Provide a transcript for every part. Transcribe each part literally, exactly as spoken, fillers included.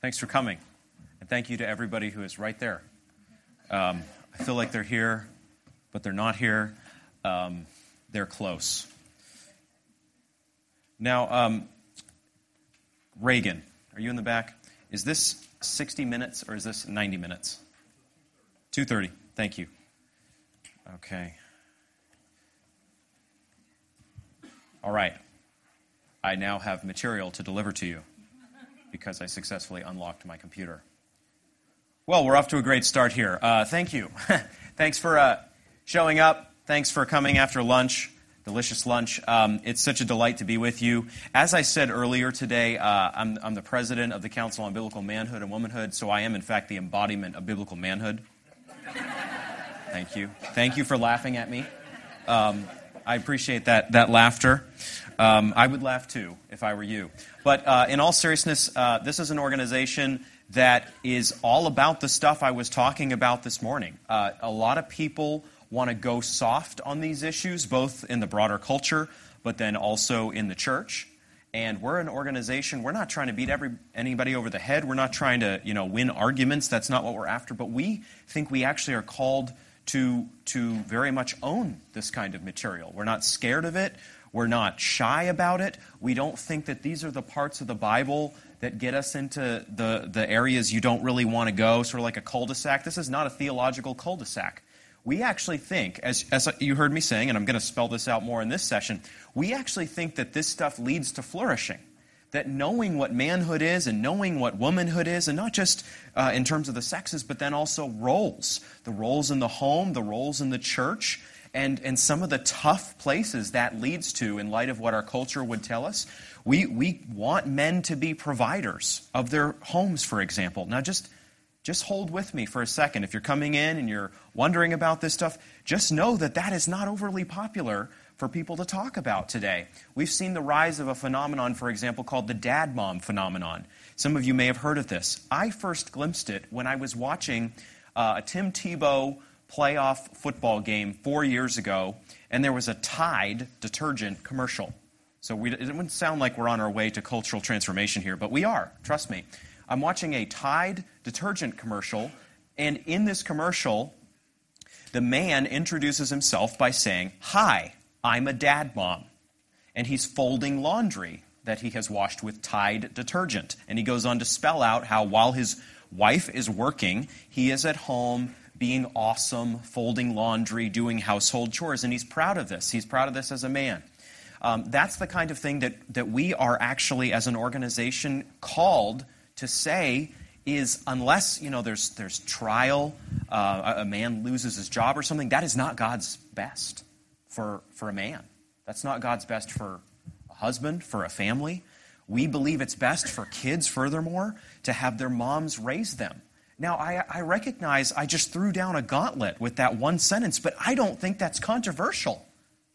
Thanks for coming. And thank you to everybody who is right there. Um, I feel like they're here, but they're not here. Um, they're close. Now, um, Reagan, are you in the back? Is this sixty minutes or is this ninety minutes? two thirty. Thank you. Okay. All right. I now have material to deliver to you because I successfully unlocked my computer. Well, we're off to a great start here. Uh, thank you. Thanks for uh, showing up. Thanks for coming after lunch, delicious lunch. Um, it's such a delight to be with you. As I said earlier today, uh, I'm, I'm the president of the Council on Biblical Manhood and Womanhood, so I am, in fact, the embodiment of biblical manhood. Thank you. Thank you for laughing at me. Um, I appreciate that that laughter. Um, I would laugh too if I were you. But uh, in all seriousness, uh, this is an organization that is all about the stuff I was talking about this morning. Uh, a lot of people want to go soft on these issues, both in the broader culture, but then also in the church. And we're an organization, we're not trying to beat every anybody over the head. We're not trying to, you know, win arguments. That's not what we're after. But we think we actually are called to, to very much own this kind of material. We're not scared of it. We're not shy about it. We don't think that these are the parts of the Bible that get us into the, the areas you don't really want to go, sort of like a cul-de-sac. This is not a theological cul-de-sac. We actually think, as, as you heard me saying, and I'm going to spell this out more in this session, we actually think that this stuff leads to flourishing. That knowing what manhood is and knowing what womanhood is, and not just uh, in terms of the sexes, but then also roles. The roles in the home, the roles in the church, and, and some of the tough places that leads to in light of what our culture would tell us. We, we want men to be providers of their homes, for example. Now just... Just hold with me for a second. If you're coming in and you're wondering about this stuff, just know that that is not overly popular for people to talk about today. We've seen the rise of a phenomenon, for example, called the dad mom phenomenon. Some of you may have heard of this. I first glimpsed it when I was watching uh, a Tim Tebow playoff football game four years ago, and there was a Tide detergent commercial. So we, it wouldn't sound like we're on our way to cultural transformation here, but we are, trust me. I'm watching a Tide detergent commercial, and in this commercial, the man introduces himself by saying, "Hi, I'm a dad mom." And he's folding laundry that he has washed with Tide detergent. And he goes on to spell out how while his wife is working, he is at home being awesome, folding laundry, doing household chores. And he's proud of this. He's proud of this as a man. Um, that's the kind of thing that, that we are actually, as an organization, called to say is, unless, you know, there's there's trial, uh, a man loses his job or something, that is not God's best for, for a man. That's not God's best for a husband, for a family. We believe it's best for kids, furthermore, to have their moms raise them. Now, I, I recognize I just threw down a gauntlet with that one sentence, but I don't think that's controversial.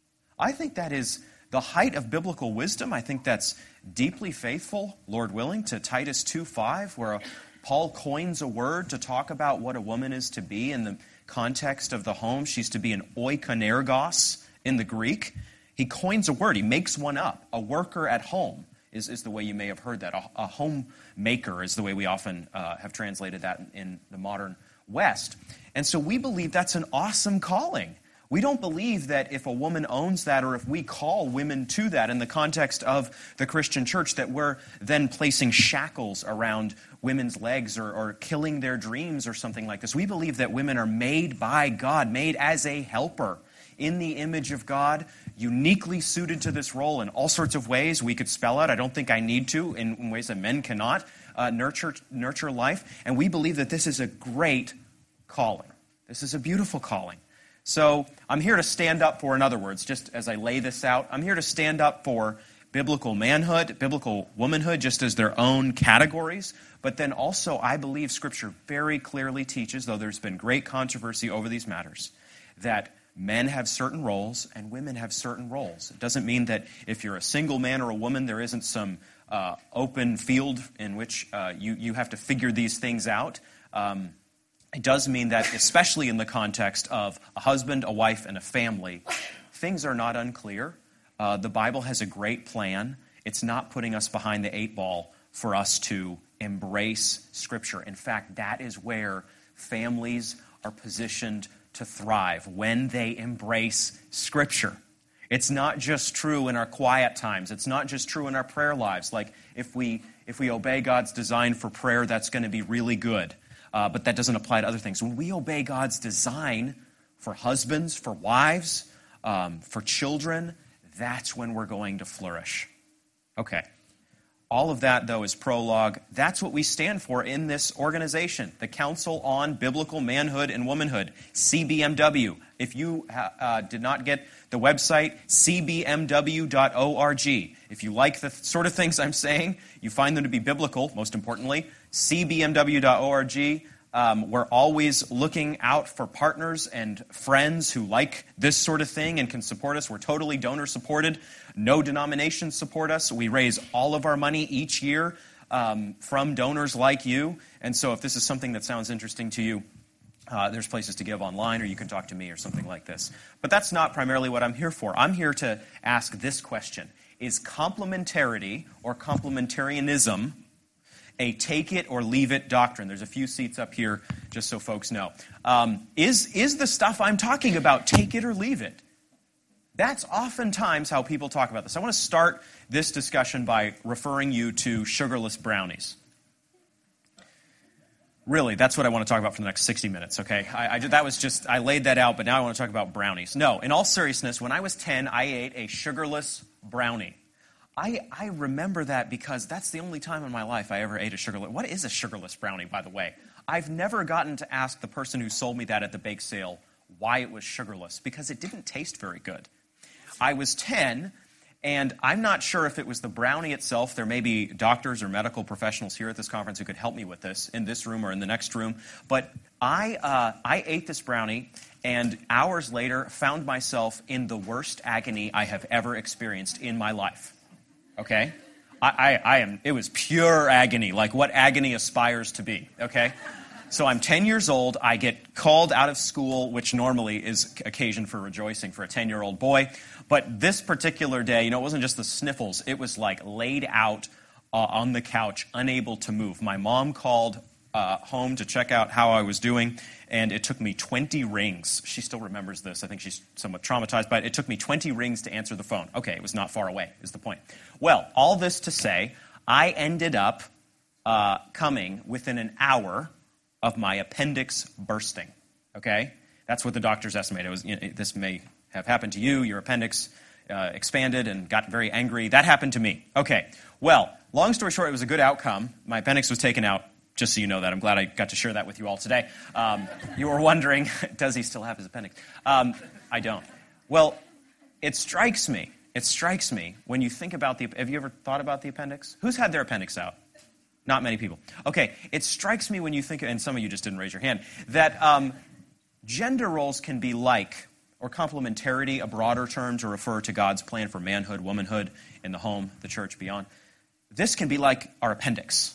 I think that is the height of biblical wisdom. I think that's deeply faithful, Lord willing, to Titus two five, where Paul coins a word to talk about what a woman is to be in the context of the home. She's to be an oikonergos in the Greek. He coins a word. He makes one up. A worker at home is, is the way you may have heard that. A, a homemaker is the way we often uh, have translated that in, in the modern West. And so we believe that's an awesome calling. We don't believe that if a woman owns that, or if we call women to that in the context of the Christian church, that we're then placing shackles around women's legs or, or killing their dreams or something like this. We believe that women are made by God, made as a helper in the image of God, uniquely suited to this role in all sorts of ways we could spell out. I don't think I need to, in, in ways that men cannot uh, nurture, nurture life. And we believe that this is a great calling. This is a beautiful calling. So I'm here to stand up for, in other words, just as I lay this out, I'm here to stand up for biblical manhood, biblical womanhood, just as their own categories. But then also, I believe Scripture very clearly teaches, though there's been great controversy over these matters, that men have certain roles and women have certain roles. It doesn't mean that if you're a single man or a woman, there isn't some uh, open field in which uh, you, you have to figure these things out. Um, It does mean that, especially in the context of a husband, a wife, and a family, things are not unclear. Uh, the Bible has a great plan. It's not putting us behind the eight ball for us to embrace Scripture. In fact, that is where families are positioned to thrive, when they embrace Scripture. It's not just true in our quiet times. It's not just true in our prayer lives. Like, if we if we obey God's design for prayer, that's going to be really good. Uh, but that doesn't apply to other things. When we obey God's design for husbands, for wives, um, for children, that's when we're going to flourish. Okay. All of that, though, is prologue. That's what we stand for in this organization, the Council on Biblical Manhood and Womanhood, C B M W. If you uh, did not get the website, c b m w dot org. If you like the sort of things I'm saying, you find them to be biblical, most importantly, c b m w dot org. Um, we're always looking out for partners and friends who like this sort of thing and can support us. We're totally donor-supported. No denominations support us. We raise all of our money each year um, from donors like you. And so if this is something that sounds interesting to you, uh, there's places to give online, or you can talk to me or something like this. But that's not primarily what I'm here for. I'm here to ask this question. Is complementarity or complementarianism a take-it-or-leave-it doctrine? There's a few seats up here, just so folks know. Um, is, is the stuff I'm talking about take it or leave it? That's oftentimes how people talk about this. I want to start this discussion by referring you to sugarless brownies. Really, that's what I want to talk about for the next sixty minutes, okay? I, I, that was just, I laid that out, but now I want to talk about brownies. No, in all seriousness, when I was ten, I ate a sugarless brownie. I, I remember that because that's the only time in my life I ever ate a sugarless. What is a sugarless brownie, by the way? I've never gotten to ask the person who sold me that at the bake sale why it was sugarless, because it didn't taste very good. I was ten, and I'm not sure if it was the brownie itself. There may be doctors or medical professionals here at this conference who could help me with this, in this room or in the next room. But I, uh, I ate this brownie, and hours later found myself in the worst agony I have ever experienced in my life. Okay? I, I, I am, it was pure agony, like what agony aspires to be, okay? So I'm ten years old, I get called out of school, which normally is occasion for rejoicing for a ten-year-old boy. But this particular day, you know, it wasn't just the sniffles, it was like laid out uh, on the couch, unable to move. My mom called uh, home to check out how I was doing, and it took me twenty rings. She still remembers this. I think she's somewhat traumatized by it. It took me twenty rings to answer the phone. Okay, it was not far away, is the point. Well, all this to say, I ended up uh, coming within an hour of my appendix bursting. Okay? That's what the doctors estimate. It was, you know, this may have happened to you. Your appendix uh, expanded and got very angry. That happened to me. Okay. Well, long story short, it was a good outcome. My appendix was taken out. Just so you know that. I'm glad I got to share that with you all today. Um, you were wondering, does he still have his appendix? Um, I don't. Well, it strikes me. It strikes me when you think about the... Have you ever thought about the appendix? Who's had their appendix out? Not many people. Okay, it strikes me when you think... And some of you just didn't raise your hand. That um, gender roles can be like, or complementarity, a broader term to refer to God's plan for manhood, womanhood, in the home, the church, beyond. This can be like our appendix.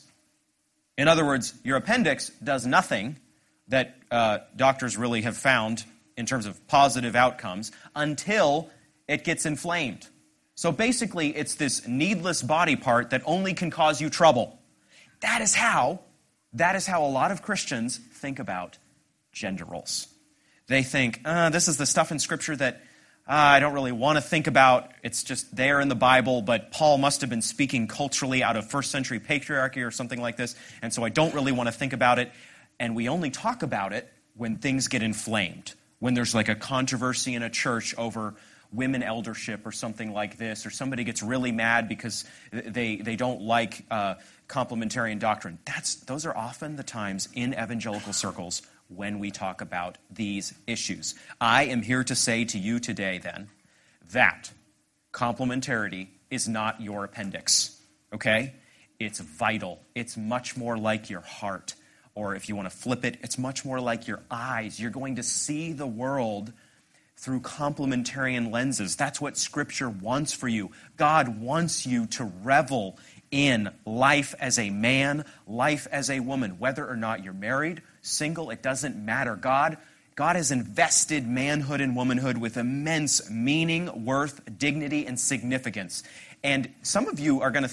In other words, your appendix does nothing that uh, doctors really have found in terms of positive outcomes until it gets inflamed. So basically, it's this needless body part that only can cause you trouble. That is how, that is how a lot of Christians think about gender roles. They think, uh, this is the stuff in Scripture that Uh, I don't really want to think about. It's just there in the Bible, but Paul must have been speaking culturally out of first century patriarchy or something like this, and so I don't really want to think about it. And we only talk about it when things get inflamed, when there's like a controversy in a church over women eldership or something like this, or somebody gets really mad because they, they don't like uh, complementarian doctrine. That's, those are often the times in evangelical circles when we talk about these issues. I am here to say to you today, then, that complementarity is not your appendix, okay? It's vital. It's much more like your heart. Or if you want to flip it, it's much more like your eyes. You're going to see the world through complementarian lenses. That's what Scripture wants for you. God wants you to revel in life as a man, life as a woman, whether or not you're married, single, it doesn't matter. God, God has invested manhood and womanhood with immense meaning, worth, dignity, and significance. And some of you are going to think,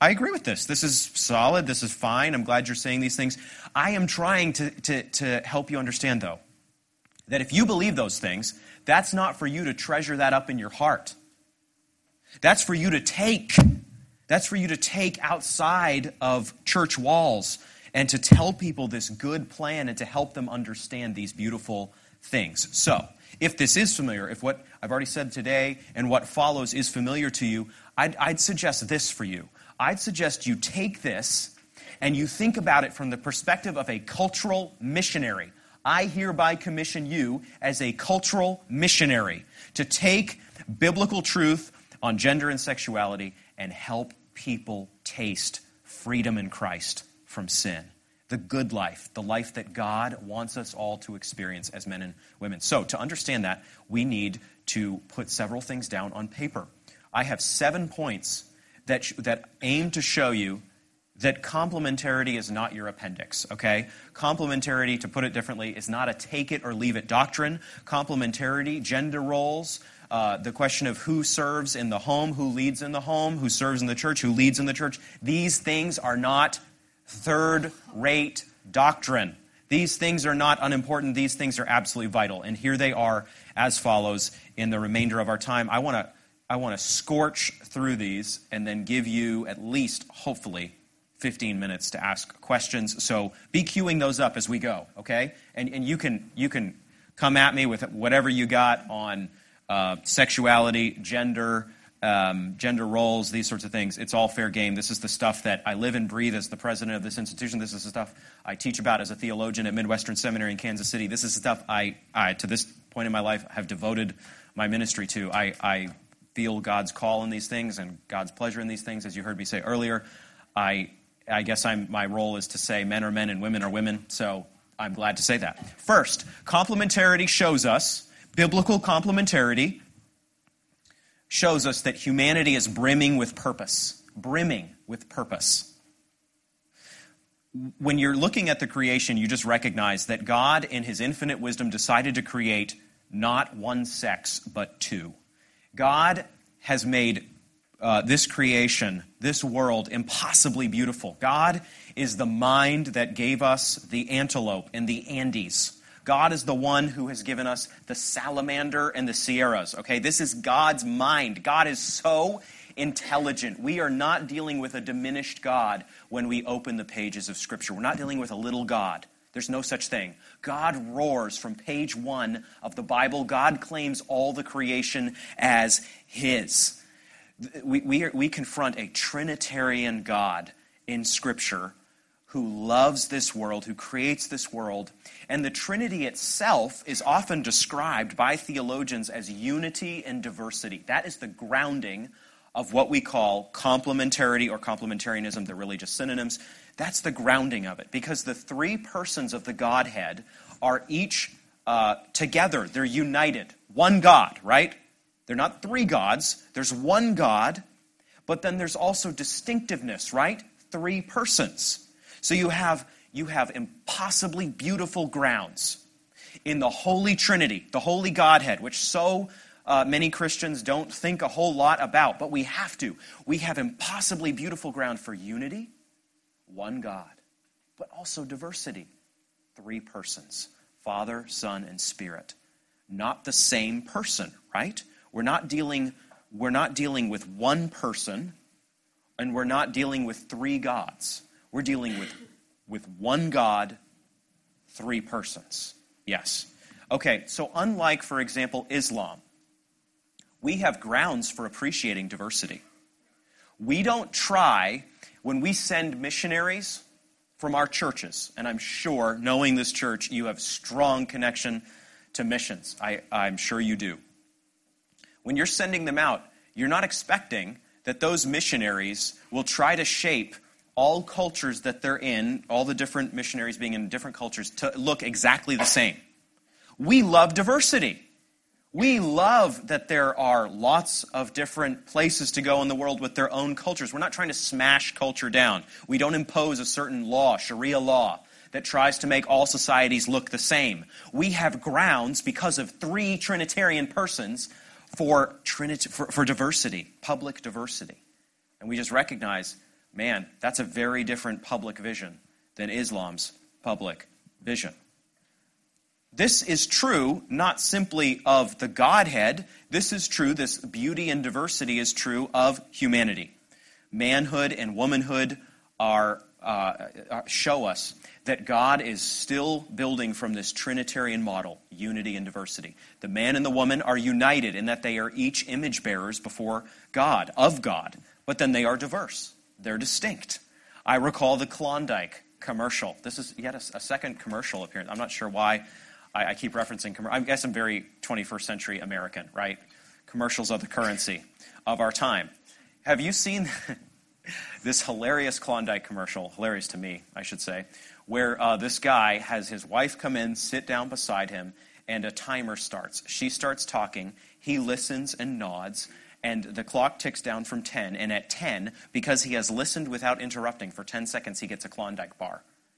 I agree with this. This is solid. This is fine. I'm glad you're saying these things. I am trying to, to, to help you understand, though, that if you believe those things, that's not for you to treasure that up in your heart. That's for you to take. That's for you to take outside of church walls and to tell people this good plan and to help them understand these beautiful things. So, if this is familiar, if what I've already said today and what follows is familiar to you, I'd, I'd suggest this for you. I'd suggest you take this and you think about it from the perspective of a cultural missionary. I hereby commission you as a cultural missionary to take biblical truth on gender and sexuality and help people taste freedom in Christ from sin. The good life, the life that God wants us all to experience as men and women. So, to understand that, we need to put several things down on paper. I have seven points that sh- that aim to show you that complementarity is not your appendix, okay? Complementarity, to put it differently, is not a take-it-or-leave-it doctrine. Complementarity, gender roles, uh, the question of who serves in the home, who leads in the home, who serves in the church, who leads in the church, these things are not third-rate doctrine. These things are not unimportant. These things are absolutely vital. And here they are as follows in the remainder of our time. I want to I want to scorch through these and then give you at least, hopefully, fifteen minutes to ask questions. So be queuing those up as we go, okay? And and you can you can come at me with whatever you got on uh, sexuality, gender, um, gender roles, these sorts of things. It's all fair game. This is the stuff that I live and breathe as the president of this institution. This is the stuff I teach about as a theologian at Midwestern Seminary in Kansas City. This is the stuff I, I to this point in my life, have devoted my ministry to. I, I feel God's call in these things and God's pleasure in these things, as you heard me say earlier. I I guess I'm, my role is to say men are men and women are women, so I'm glad to say that. First, complementarity shows us, biblical complementarity shows us that humanity is brimming with purpose. Brimming with purpose. When you're looking at the creation, you just recognize that God, in his infinite wisdom, decided to create not one sex, but two. God has made uh, this creation, this world, impossibly beautiful. God is the mind that gave us the antelope and the Andes. God is the one who has given us the salamander and the Sierras. Okay, this is God's mind. God is so intelligent. We are not dealing with a diminished God when we open the pages of Scripture. We're not dealing with a little God. There's no such thing. God roars from page one of the Bible. God claims all the creation as his. We, we, are, we confront a Trinitarian God in Scripture who loves this world, who creates this world. And the Trinity itself is often described by theologians as unity and diversity. That is the grounding of what we call complementarity or complementarianism. They're really just synonyms. That's the grounding of it, because the three persons of the Godhead are each uh, together. They're united. One God, right? They're not three gods. There's one God, but then there's also distinctiveness, right? Three persons. So you have you have impossibly beautiful grounds in the Holy Trinity, the Holy Godhead, which so uh, many Christians don't think a whole lot about, but we have to. We have impossibly beautiful ground for unity, one God, but also diversity, three persons, Father, Son, and Spirit. Not the same person, right? We're not dealing, we're not dealing with one person, and we're not dealing with three gods. We're dealing with, with one God, three persons. Yes. Okay, so unlike, for example, Islam, we have grounds for appreciating diversity. We don't try, when we send missionaries from our churches, and I'm sure, knowing this church, you have strong connection to missions. I, I'm sure you do. When you're sending them out, you're not expecting that those missionaries will try to shape all cultures that they're in, all the different missionaries being in different cultures, to look exactly the same. We love diversity. We love that there are lots of different places to go in the world with their own cultures. We're not trying to smash culture down. We don't impose a certain law, Sharia law, that tries to make all societies look the same. We have grounds, because of three Trinitarian persons, for, Trinit- for, for diversity, public diversity. And we just recognize Man, that's a very different public vision than Islam's public vision. This is true not simply of the Godhead. This is true, this beauty and diversity is true of humanity. Manhood and womanhood are uh, show us that God is still building from this Trinitarian model, unity and diversity. The man and the woman are united in that they are each image bearers before God, of God, but then they are diverse. They're distinct. I recall the Klondike commercial. This is yet a, a second commercial appearance. I'm not sure why I, I keep referencing commercials. I guess I'm very twenty-first century American, right? Commercials are the currency of our time. Have you seen this hilarious Klondike commercial, hilarious to me, I should say, where uh, this guy has his wife come in, sit down beside him, and a timer starts. She starts talking. He listens and nods. And the clock ticks down from ten, and at ten, because he has listened without interrupting for ten seconds, he gets a Klondike bar.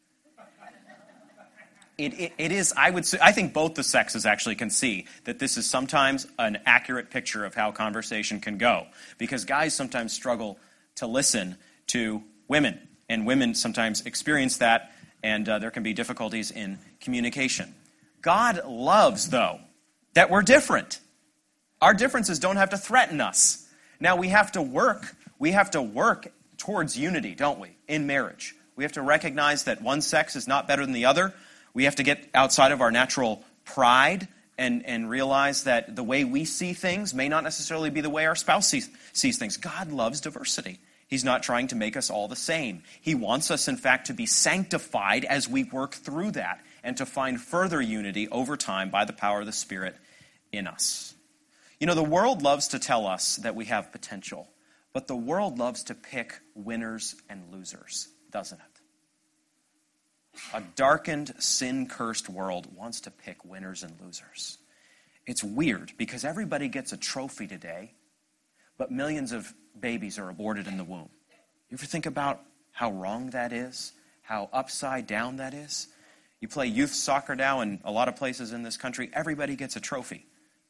It, it, it is, I would say, I think both the sexes actually can see that this is sometimes an accurate picture of how conversation can go, because guys sometimes struggle to listen to women, and women sometimes experience that, and uh, there can be difficulties in communication. God loves, though, that we're different. Our differences don't have to threaten us. Now, we have to work. We have to work towards unity, don't we, in marriage. We have to recognize that one sex is not better than the other. We have to get outside of our natural pride and, and realize that the way we see things may not necessarily be the way our spouse sees, sees things. God loves diversity. He's not trying to make us all the same. He wants us, in fact, to be sanctified as we work through that and to find further unity over time by the power of the Spirit in us. You know, the world loves to tell us that we have potential, but the world loves to pick winners and losers, doesn't it? A darkened, sin-cursed world wants to pick winners and losers. It's weird because everybody gets a trophy today, but millions of babies are aborted in the womb. You ever think about how wrong that is? How upside down that is? You play youth soccer now in a lot of places in this country, everybody gets a trophy.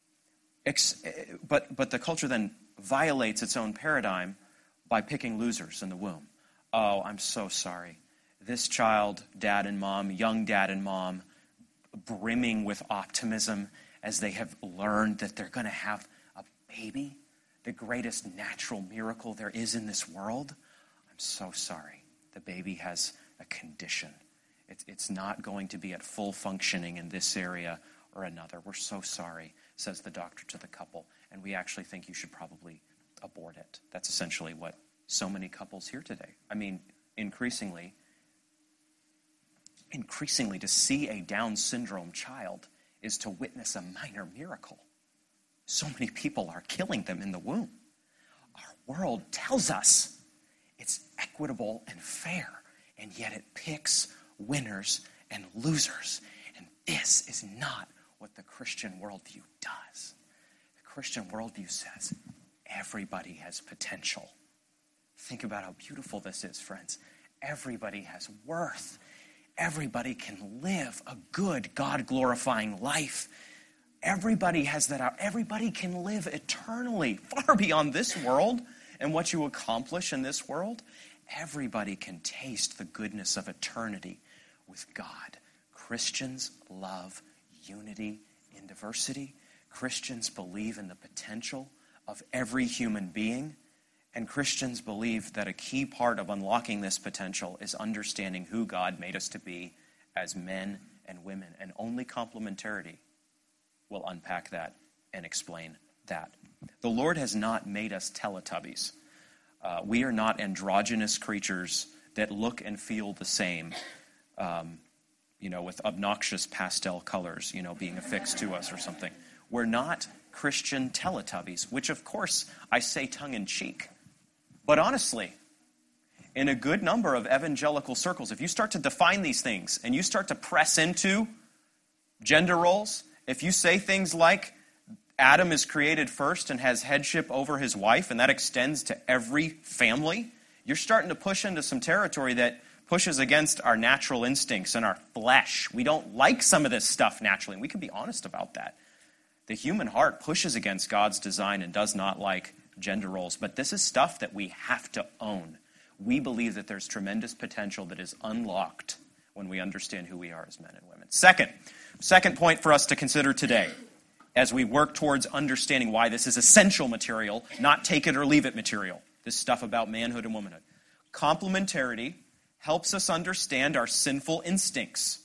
But but the culture then violates its own paradigm by picking losers in the womb. Oh, I'm so sorry. This child, dad and mom, young dad and mom, brimming with optimism as they have learned that they're going to have a baby, the greatest natural miracle there is in this world. I'm so sorry. The baby has a condition. It's, it's not going to be at full functioning in this area or another. We're so sorry, says the doctor to the couple, and we actually think you should probably abort it. That's essentially what so many couples hear today. I mean, increasingly, increasingly to see a Down syndrome child is to witness a minor miracle. So many people are killing them in the womb. Our world tells us it's equitable and fair, and yet it picks winners and losers. And this is not what the Christian worldview does. The Christian worldview says everybody has potential. Think about how beautiful this is, friends. Everybody has worth. Everybody can live a good, God-glorifying life. Everybody has that out. Everybody can live eternally, far beyond this world and what you accomplish in this world. Everybody can taste the goodness of eternity with God. Christians love unity in diversity. Christians believe in the potential of every human being. And Christians believe that a key part of unlocking this potential is understanding who God made us to be as men and women. And only complementarity will unpack that and explain that. The Lord has not made us Teletubbies. Uh, we are not androgynous creatures that look and feel the same, um, you know, with obnoxious pastel colors, you know, being affixed to us or something. We're not Christian Teletubbies, which, of course, I say tongue-in-cheek. But honestly, in a good number of evangelical circles, if you start to define these things and you start to press into gender roles, if you say things like Adam is created first and has headship over his wife, and that extends to every family, you're starting to push into some territory that pushes against our natural instincts and our flesh. We don't like some of this stuff naturally, and we can be honest about that. The human heart pushes against God's design and does not like gender roles, but this is stuff that we have to own. We believe that there's tremendous potential that is unlocked when we understand who we are as men and women. Second, second point for us to consider today, as we work towards understanding why this is essential material, not take it or leave it material, this stuff about manhood and womanhood. Complementarity helps us understand our sinful instincts.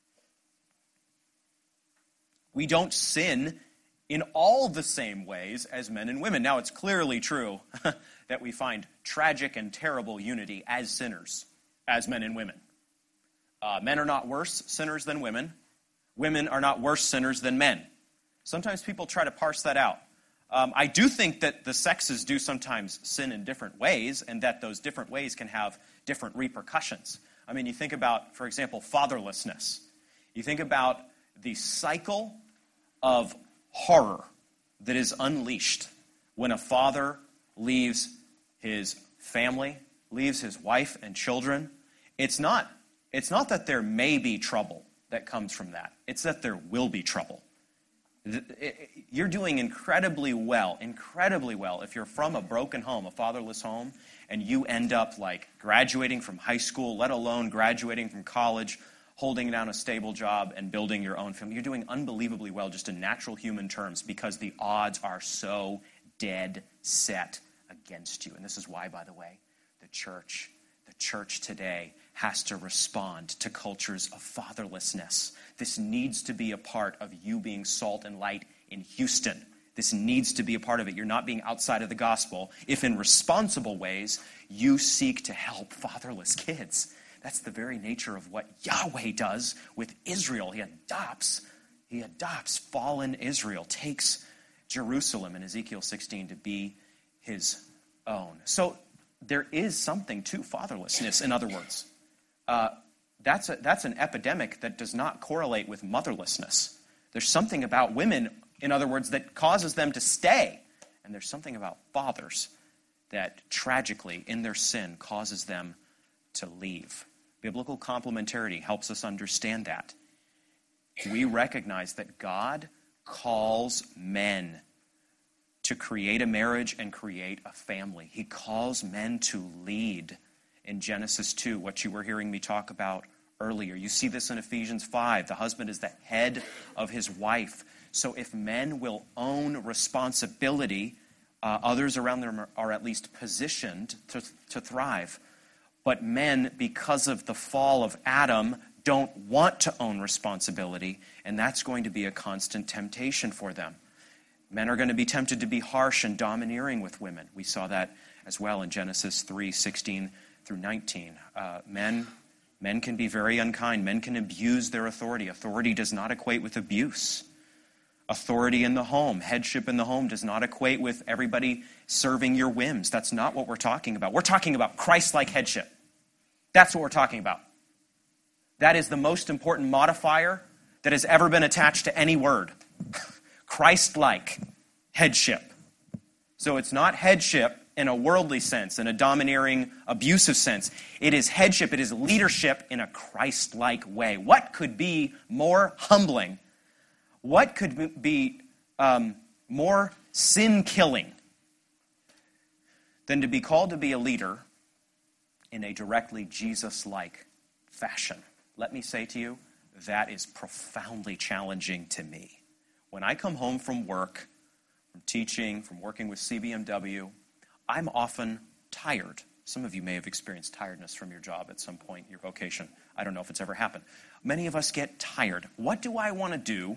We don't sin in all the same ways as men and women. Now, it's clearly true that we find tragic and terrible unity as sinners, as men and women. Uh, men are not worse sinners than women. Women are not worse sinners than men. Sometimes people try to parse that out. Um, I do think that the sexes do sometimes sin in different ways, and that those different ways can have different repercussions. I mean, you think about, for example, fatherlessness. You think about the cycle of horror that is unleashed when a father leaves his family, leaves his wife and children. It's not, it's not that there may be trouble that comes from that. It's that there will be trouble. You're doing incredibly well, incredibly well if you're from a broken home, a fatherless home, and you end up like graduating from high school, let alone graduating from college, holding down a stable job and building your own family. You're doing unbelievably well just in natural human terms because the odds are so dead set against you. And this is why, by the way, the church, the church today has to respond to cultures of fatherlessness. This needs to be a part of you being salt and light in Houston. This needs to be a part of it. You're not being outside of the gospel if in responsible ways you seek to help fatherless kids. That's the very nature of what Yahweh does with Israel. He adopts, he adopts fallen Israel, takes Jerusalem in Ezekiel sixteen to be his own. So there is something to fatherlessness, in other words. Uh, that's, a, that's an epidemic that does not correlate with motherlessness. There's something about women, in other words, that causes them to stay. And there's something about fathers that tragically, in their sin, causes them to leave. Biblical complementarity helps us understand that. We recognize that God calls men to create a marriage and create a family. He calls men to lead. In Genesis two, what you were hearing me talk about earlier. You see this in Ephesians five. The husband is the head of his wife. So if men will own responsibility, uh, others around them are, are at least positioned to, to thrive. But men, because of the fall of Adam, don't want to own responsibility, and that's going to be a constant temptation for them. Men are going to be tempted to be harsh and domineering with women. We saw that as well in Genesis three, sixteen through nineteen. Uh, men, men can be very unkind. Men can abuse their authority. Authority does not equate with abuse. Authority in the home, headship in the home does not equate with everybody serving your whims. That's not what we're talking about. We're talking about Christ-like headship. That's what we're talking about. That is the most important modifier that has ever been attached to any word. Christ-like headship. So it's not headship in a worldly sense, in a domineering, abusive sense. It is headship, it is leadership in a Christ-like way. What could be more humbling? What could be um, more sin-killing than to be called to be a leader in a directly Jesus-like fashion? Let me say to you, that is profoundly challenging to me. When I come home from work, from teaching, from working with C B M W, I'm often tired. Some of you may have experienced tiredness from your job at some point in your vocation. I don't know if it's ever happened. Many of us get tired. What do I want to do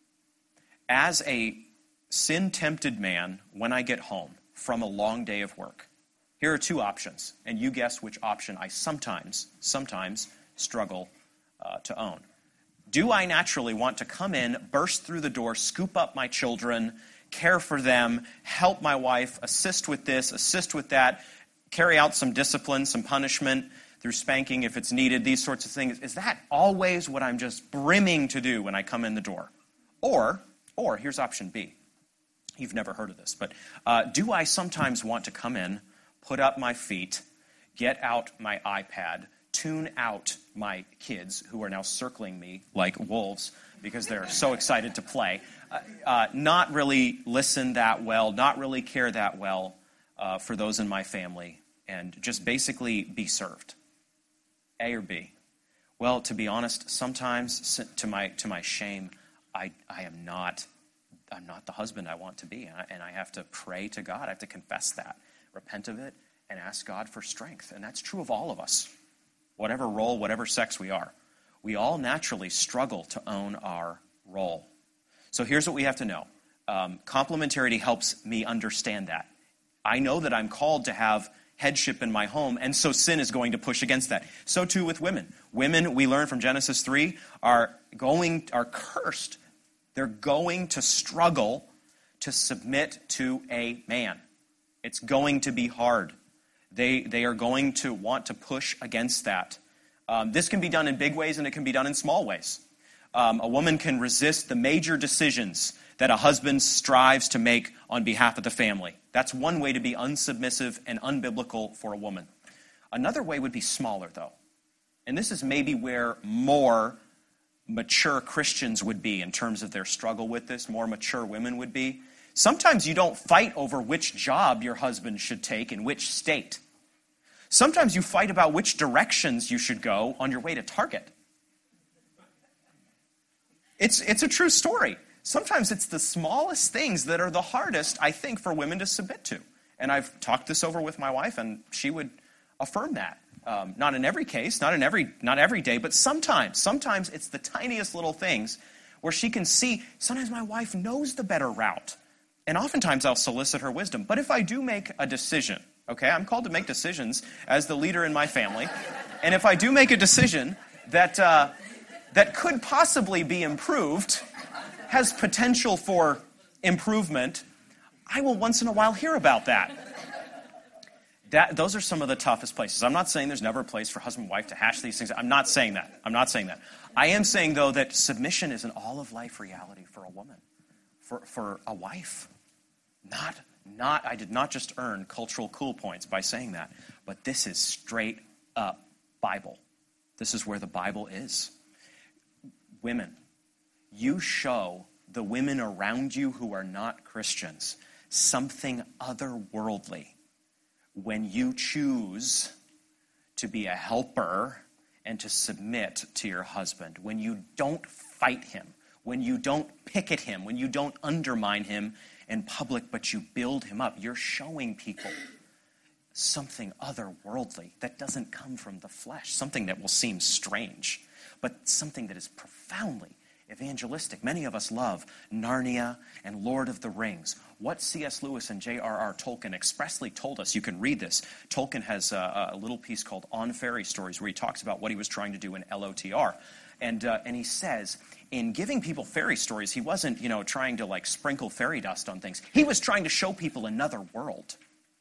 as a sin-tempted man when I get home from a long day of work? Here are two options, and you guess which option I sometimes, sometimes struggle uh, to own. Do I naturally want to come in, burst through the door, scoop up my children, care for them, help my wife, assist with this, assist with that, carry out some discipline, some punishment through spanking if it's needed, these sorts of things? Is that always what I'm just brimming to do when I come in the door? Or, or here's option B. You've never heard of this, but uh, do I sometimes want to come in, put up my feet, get out my iPad, tune out my kids who are now circling me like wolves because they're so excited to play, uh, uh, not really listen that well, not really care that well uh, for those in my family, and just basically be served? A or B? Well, to be honest, sometimes to my to my shame, I I am not I'm not the husband I want to be, and I, and I have to pray to God. I have to confess that, repent of it, and ask God for strength. And that's true of all of us, whatever role, whatever sex we are. We all naturally struggle to own our role. So here's what we have to know. Um, complementarity helps me understand that. I know that I'm called to have headship in my home, and so sin is going to push against that. So too with women. Women, we learn from Genesis three, are going are cursed. They're going to struggle to submit to a man. It's going to be hard. They they are going to want to push against that. Um, this can be done in big ways, and it can be done in small ways. Um, a woman can resist the major decisions that a husband strives to make on behalf of the family. That's one way to be unsubmissive and unbiblical for a woman. Another way would be smaller, though. And this is maybe where more mature Christians would be in terms of their struggle with this, more mature women would be. Sometimes you don't fight over which job your husband should take in which state. Sometimes you fight about which directions you should go on your way to Target. It's, it's a true story. Sometimes it's the smallest things that are the hardest, I think, for women to submit to. And I've talked this over with my wife, and she would affirm that. Um, not in every case, not in every, not every day, but sometimes. Sometimes it's the tiniest little things where she can see, sometimes my wife knows the better route. And oftentimes I'll solicit her wisdom. But if I do make a decision, okay, I'm called to make decisions as the leader in my family. And if I do make a decision that uh, that could possibly be improved, has potential for improvement, I will once in a while hear about that. That, those are some of the toughest places. I'm not saying there's never a place for husband and wife to hash these things. I'm not saying that. I'm not saying that. I am saying, though, that submission is an all-of-life reality for a woman, for, for a wife. Not, not, I did not just earn cultural cool points by saying that, but this is straight up Bible. This is where the Bible is. Women, you show the women around you who are not Christians something otherworldly when you choose to be a helper and to submit to your husband, when you don't fight him, when you don't picket him, when you don't undermine him in public, but you build him up. You're showing people something otherworldly that doesn't come from the flesh, something that will seem strange, but something that is profoundly evangelistic. Many of us love Narnia and Lord of the Rings. What C S Lewis and J R R Tolkien expressly told us, you can read this. Tolkien has a, a little piece called On Fairy Stories where he talks about what he was trying to do in L O T R. And uh, and he says, in giving people fairy stories, he wasn't, you know, trying to like sprinkle fairy dust on things. He was trying to show people another world.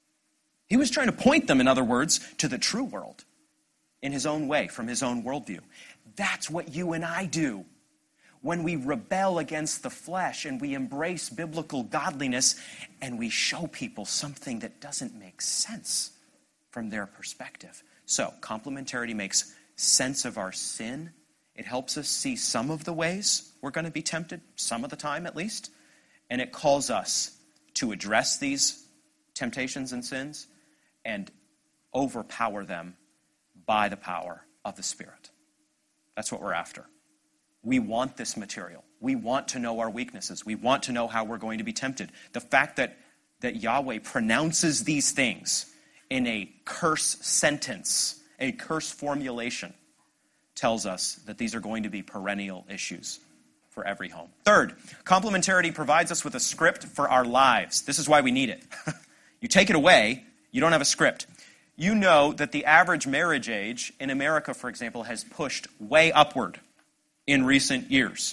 He was trying to point them, in other words, to the true world in his own way, from his own worldview. That's what you and I do when we rebel against the flesh and we embrace biblical godliness and we show people something that doesn't make sense from their perspective. So, complementarity makes sense of our sin. It helps us see some of the ways we're going to be tempted, some of the time at least, and it calls us to address these temptations and sins and overpower them by the power of the Spirit. That's what we're after. We want this material. We want to know our weaknesses. We want to know how we're going to be tempted. The fact that, that Yahweh pronounces these things in a curse sentence, a curse formulation, tells us that these are going to be perennial issues for every home. Third, complementarity provides us with a script for our lives. This is why we need it. You take it away, you don't have a script. You know that the average marriage age in America, for example, has pushed way upward in recent years.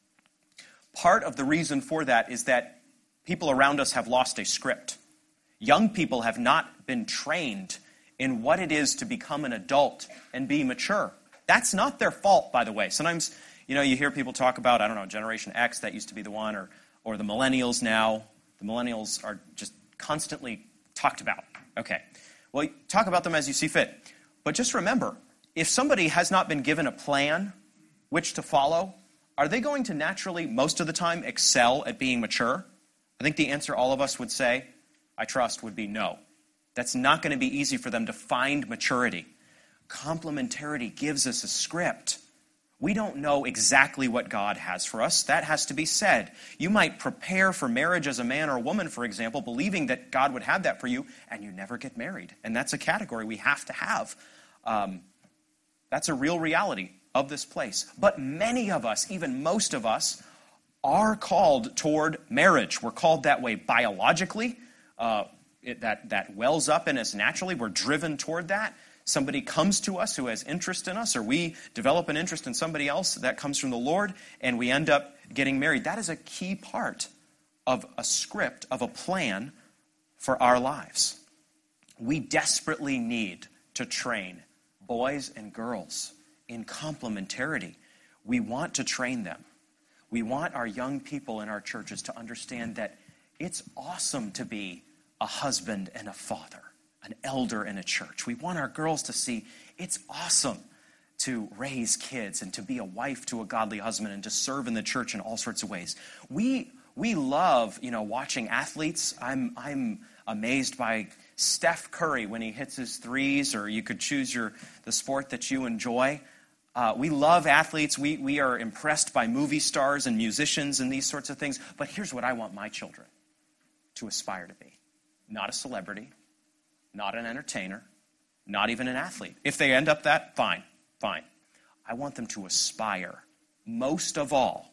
Part of the reason for that is that people around us have lost a script. Young people have not been trained in what it is to become an adult and be mature. That's not their fault, by the way. Sometimes, you know, you hear people talk about, I don't know, Generation X, that used to be the one, or or the millennials now. The millennials are just constantly talked about. Okay. Well, talk about them as you see fit. But just remember, if somebody has not been given a plan which to follow, are they going to naturally, most of the time, excel at being mature? I think the answer all of us would say, I trust, would be no. That's not going to be easy for them to find maturity. Complementarity gives us a script. We don't know exactly what God has for us. That has to be said. You might prepare for marriage as a man or a woman, for example, believing that God would have that for you, and you never get married. And that's a category we have to have. Um, that's a real reality of this place. But many of us, even most of us, are called toward marriage. We're called that way biologically. Uh, it, that, that wells up in us naturally. We're driven toward that. Somebody comes to us who has interest in us, or we develop an interest in somebody else that comes from the Lord, and we end up getting married. That is a key part of a script, of a plan for our lives. We desperately need to train boys and girls in complementarity. We want to train them. We want our young people in our churches to understand that it's awesome to be a husband and a father, an elder in a church. We want our girls to see it's awesome to raise kids and to be a wife to a godly husband and to serve in the church in all sorts of ways. We we love, you know, watching athletes. I'm I'm amazed by Steph Curry when he hits his threes, or you could choose your the sport that you enjoy. Uh, we love athletes. We we are impressed by movie stars and musicians and these sorts of things. But here's what I want my children to aspire to be. Not a celebrity, not an entertainer, not even an athlete. If they end up that, fine, fine. I want them to aspire, most of all,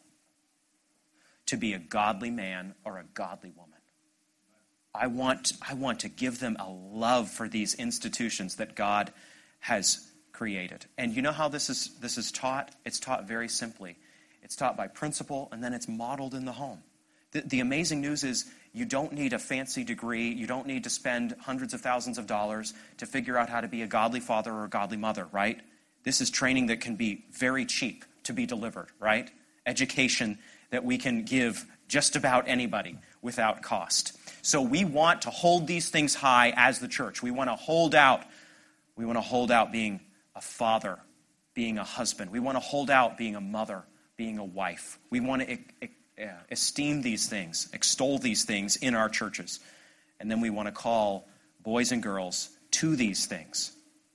to be a godly man or a godly woman. I want, I want to give them a love for these institutions that God has created. And you know how this is, this is taught? It's taught very simply. It's taught by principle, and then it's modeled in the home. The, the amazing news is you don't need a fancy degree. You don't need to spend hundreds of thousands of dollars to figure out how to be a godly father or a godly mother, right? This is training that can be very cheap to be delivered, right? Education that we can give just about anybody without cost. So we want to hold these things high as the church. We want to hold out. We want to hold out being a father, being a husband. We want to hold out being a mother, being a wife. We want to e- e- esteem these things, extol these things in our churches. And then we want to call boys and girls to these things.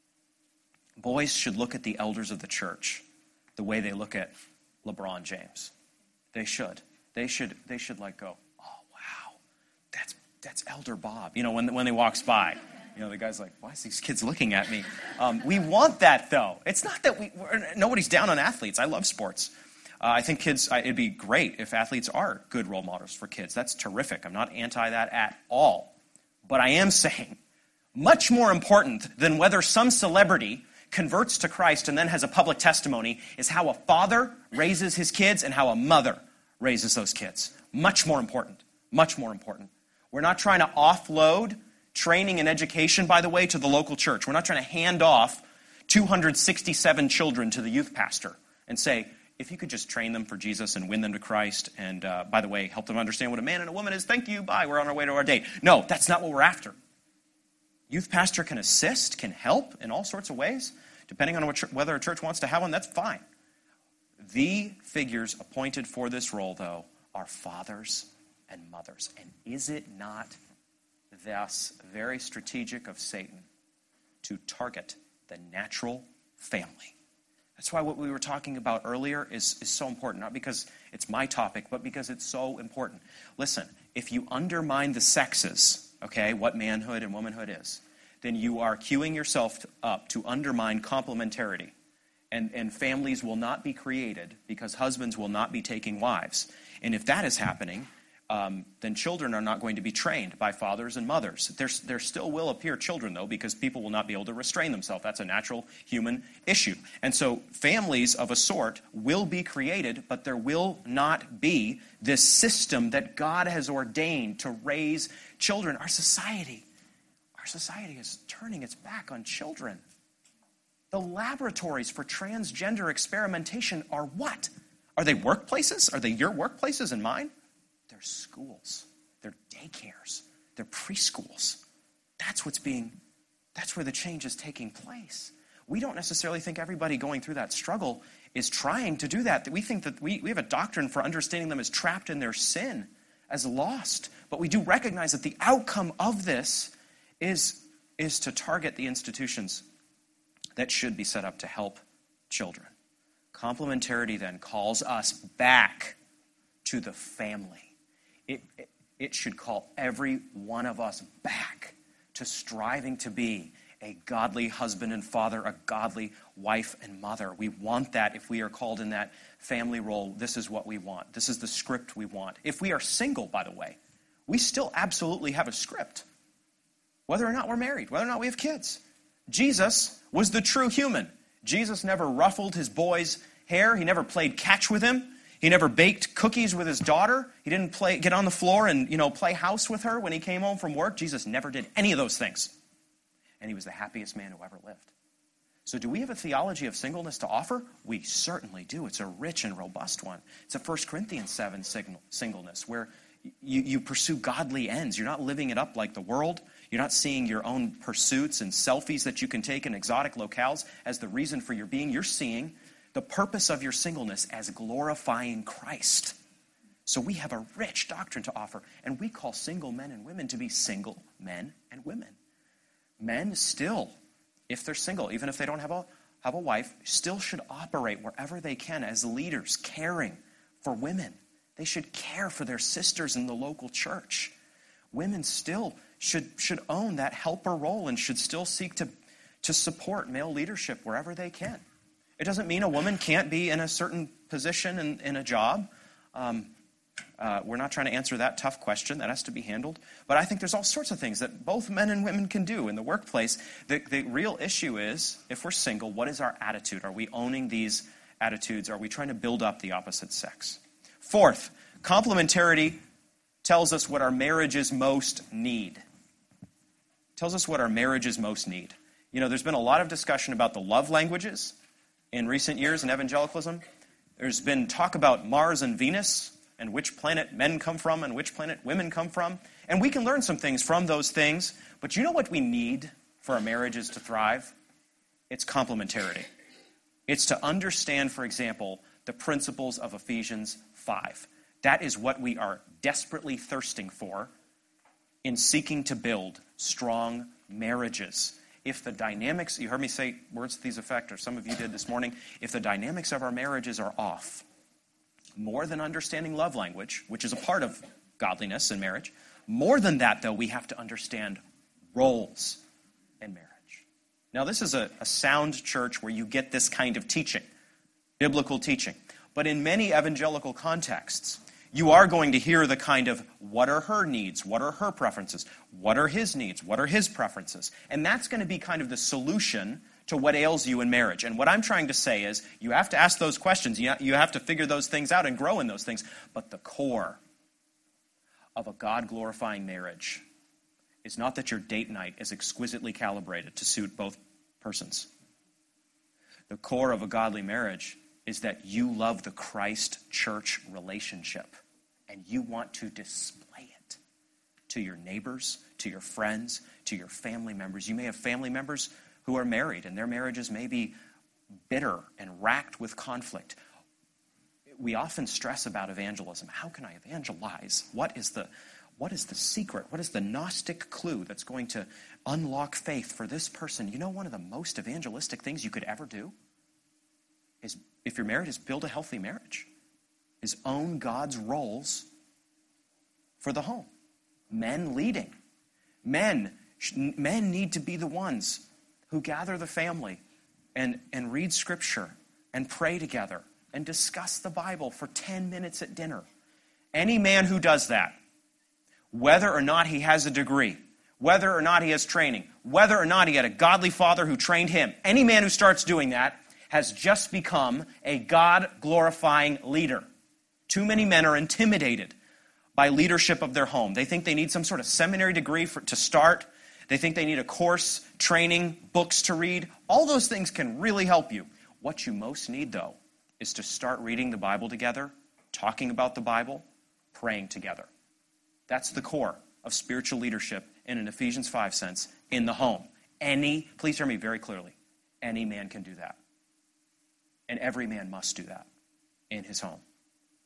Boys should look at the elders of the church the way they look at LeBron James. They should. They should they should like go, oh, wow, that's that's Elder Bob. You know, when, when he walks by. You know, the guy's like, why is these kids looking at me? Um, we want that, though. It's not that we, we're, nobody's down on athletes. I love sports. Uh, I think kids, uh, it'd be great if athletes are good role models for kids. That's terrific. I'm not anti that at all. But I am saying, much more important than whether some celebrity converts to Christ and then has a public testimony is how a father raises his kids and how a mother raises those kids. Much more important. Much more important. We're not trying to offload training and education, by the way, to the local church. We're not trying to hand off two hundred sixty-seven children to the youth pastor and say, if you could just train them for Jesus and win them to Christ, and uh, by the way, help them understand what a man and a woman is, thank you, bye, we're on our way to our date. No, that's not what we're after. Youth pastor can assist, can help in all sorts of ways. Depending on what, whether a church wants to have one, that's fine. The figures appointed for this role, though, are fathers and mothers. And is it not thus very strategic of Satan to target the natural family? That's why what we were talking about earlier is, is so important, not because it's my topic, but because it's so important. Listen, if you undermine the sexes, okay, what manhood and womanhood is, then you are queuing yourself up to undermine complementarity. And, and families will not be created because husbands will not be taking wives. And if that is happening, Um, then children are not going to be trained by fathers and mothers. There's, there still will appear children, though, because people will not be able to restrain themselves. That's a natural human issue. And so families of a sort will be created, but there will not be this system that God has ordained to raise children. Our society, our society is turning its back on children. The laboratories for transgender experimentation are what? Are they workplaces? Are they your workplaces and mine? They're schools, they're daycares, they're preschools. That's what's being, that's where the change is taking place. We don't necessarily think everybody going through that struggle is trying to do that. We think that we, we have a doctrine for understanding them as trapped in their sin, as lost. But we do recognize that the outcome of this is is to target the institutions that should be set up to help children. Complementarity then calls us back to the family. It, it, it should call every one of us back to striving to be a godly husband and father, a godly wife and mother. We want that. If we are called in that family role, this is what we want. This is the script we want. If we are single, by the way, we still absolutely have a script. Whether or not we're married, whether or not we have kids. Jesus was the true human. Jesus never ruffled his boy's hair. He never played catch with him. He never baked cookies with his daughter. He didn't play, get on the floor and, you know, play house with her when he came home from work. Jesus never did any of those things. And he was the happiest man who ever lived. So do we have a theology of singleness to offer? We certainly do. It's a rich and robust one. It's a First Corinthians seven signal, singleness, where you, you pursue godly ends. You're not living it up like the world. You're not seeing your own pursuits and selfies that you can take in exotic locales as the reason for your being. You're seeing the purpose of your singleness as glorifying Christ. So we have a rich doctrine to offer, and we call single men and women to be single men and women. Men still, if they're single, even if they don't have a, have a wife, still should operate wherever they can as leaders, caring for women. They should care for their sisters in the local church. Women still should, should own that helper role and should still seek to, to support male leadership wherever they can. It doesn't mean a woman can't be in a certain position in, in a job. Um, uh, we're not trying to answer that tough question. That has to be handled. But I think there's all sorts of things that both men and women can do in the workplace. The, the real issue is, if we're single, what is our attitude? Are we owning these attitudes? Are we trying to build up the opposite sex? Fourth, complementarity tells us what our marriages most need. Tells us what our marriages most need. You know, there's been a lot of discussion about the love languages in recent years in evangelicalism. There's been talk about Mars and Venus and which planet men come from and which planet women come from. And we can learn some things from those things. But you know what we need for our marriages to thrive? It's complementarity. It's to understand, for example, the principles of Ephesians five. That is what we are desperately thirsting for in seeking to build strong marriages. If the dynamics, you heard me say words to these effect, or some of you did this morning, if the dynamics of our marriages are off, more than understanding love language, which is a part of godliness in marriage, more than that, though, we have to understand roles in marriage. Now, this is a, a sound church where you get this kind of teaching, biblical teaching. But in many evangelical contexts, you are going to hear the kind of, what are her needs? What are her preferences? What are his needs? What are his preferences? And that's going to be kind of the solution to what ails you in marriage. And what I'm trying to say is, you have to ask those questions. You have to figure those things out and grow in those things. But the core of a God-glorifying marriage is not that your date night is exquisitely calibrated to suit both persons. The core of a godly marriage is that you love the Christ-church relationship, and you want to display it to your neighbors, to your friends, to your family members. You may have family members who are married, and their marriages may be bitter and racked with conflict. We often stress about evangelism. How can I evangelize? What is the, what is the secret? What is the Gnostic clue that's going to unlock faith for this person? You know, one of the most evangelistic things you could ever do is, if you're married, is build a healthy marriage. Is own God's roles for the home. Men leading. Men, men need to be the ones who gather the family and, and read Scripture and pray together and discuss the Bible for ten minutes at dinner. Any man who does that, whether or not he has a degree, whether or not he has training, whether or not he had a godly father who trained him, any man who starts doing that has just become a God-glorifying leader. Too many men are intimidated by leadership of their home. They think they need some sort of seminary degree for, to start. They think they need a course, training, books to read. All those things can really help you. What you most need, though, is to start reading the Bible together, talking about the Bible, praying together. That's the core of spiritual leadership in an Ephesians five sense in the home. Any, please hear me very clearly, any man can do that. And every man must do that in his home.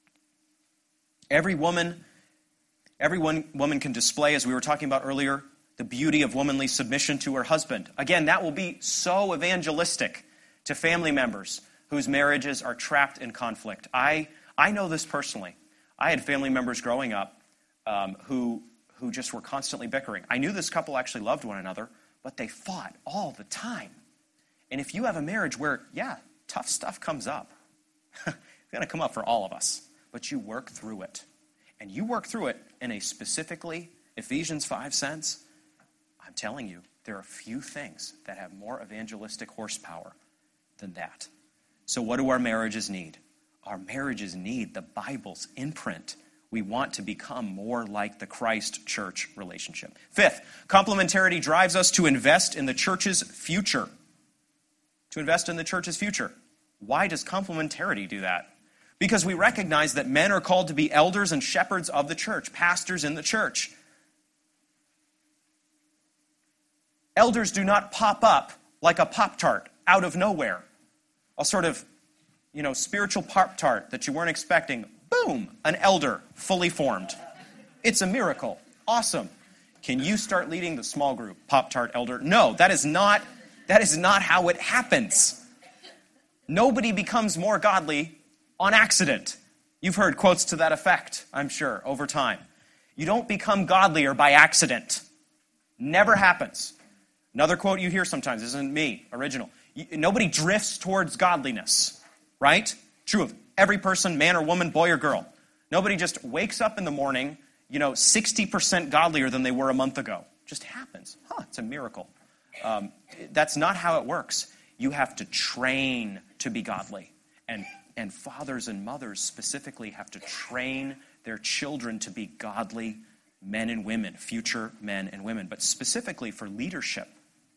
Every woman, every one, woman can display, as we were talking about earlier, the beauty of womanly submission to her husband. Again, that will be so evangelistic to family members whose marriages are trapped in conflict. I I know this personally. I had family members growing up um, who who just were constantly bickering. I knew this couple actually loved one another, but they fought all the time. And if you have a marriage where, yeah, tough stuff comes up, it's going to come up for all of us, but you work through it. And you work through it in a specifically Ephesians five sense. I'm telling you, there are few things that have more evangelistic horsepower than that. So what do our marriages need? Our marriages need the Bible's imprint. We want to become more like the Christ-church relationship. Fifth, complementarity drives us to invest in the church's future. To invest in the church's future. Why does complementarity do that? Because we recognize that men are called to be elders and shepherds of the church, pastors in the church. Elders do not pop up like a Pop-Tart out of nowhere. A sort of, you know, spiritual Pop-Tart that you weren't expecting. Boom, an elder fully formed. It's a miracle. Awesome. Can you start leading the small group, Pop-Tart elder? No, that is not, that is not how it happens. Nobody becomes more godly on accident. You've heard quotes to that effect, I'm sure, over time. You don't become godlier by accident. Never happens. Another quote you hear sometimes, isn't me, original. Nobody drifts towards godliness, right? True of every person, man or woman, boy or girl. Nobody just wakes up in the morning, you know, sixty percent godlier than they were a month ago. Just happens. Huh, it's a miracle. Um, that's not how it works. You have to train to be godly. And, and fathers and mothers specifically have to train their children to be godly men and women, future men and women. But specifically for leadership,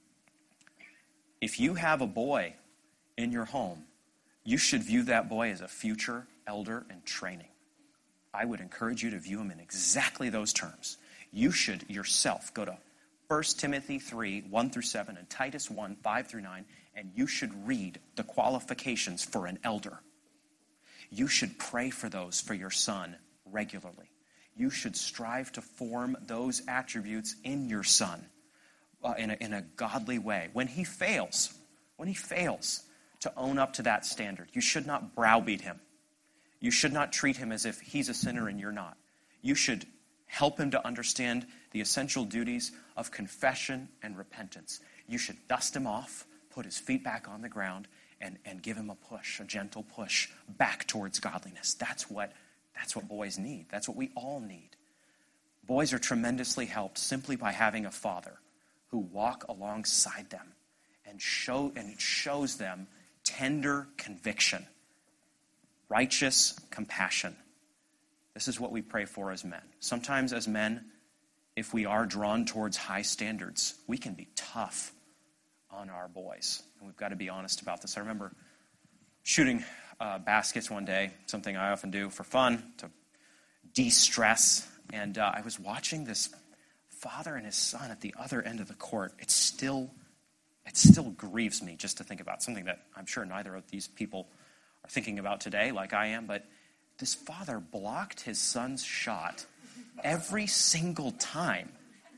if you have a boy in your home, you should view that boy as a future elder in training. I would encourage you to view him in exactly those terms. You should yourself go to First Timothy three, one through seven, and Titus one, five through nine, and you should read the qualifications for an elder. You should pray for those for your son regularly. You should strive to form those attributes in your son uh, in, a, in a godly way. When he fails, when he fails to own up to that standard, you should not browbeat him. You should not treat him as if he's a sinner and you're not. You should help him to understand the essential duties of confession and repentance. You should dust him off, put his feet back on the ground, and, and give him a push, a gentle push back towards godliness. That's what, that's what boys need. That's what we all need. Boys are tremendously helped simply by having a father who walk alongside them and show and it shows them tender conviction, righteous compassion. This is what we pray for as men. Sometimes as men, if we are drawn towards high standards, we can be tough on our boys. And we've got to be honest about this. I remember shooting uh, baskets one day, something I often do for fun, to de-stress. And uh, I was watching this father and his son at the other end of the court. It still, it still grieves me just to think about something that I'm sure neither of these people are thinking about today like I am, but this father blocked his son's shot every single time.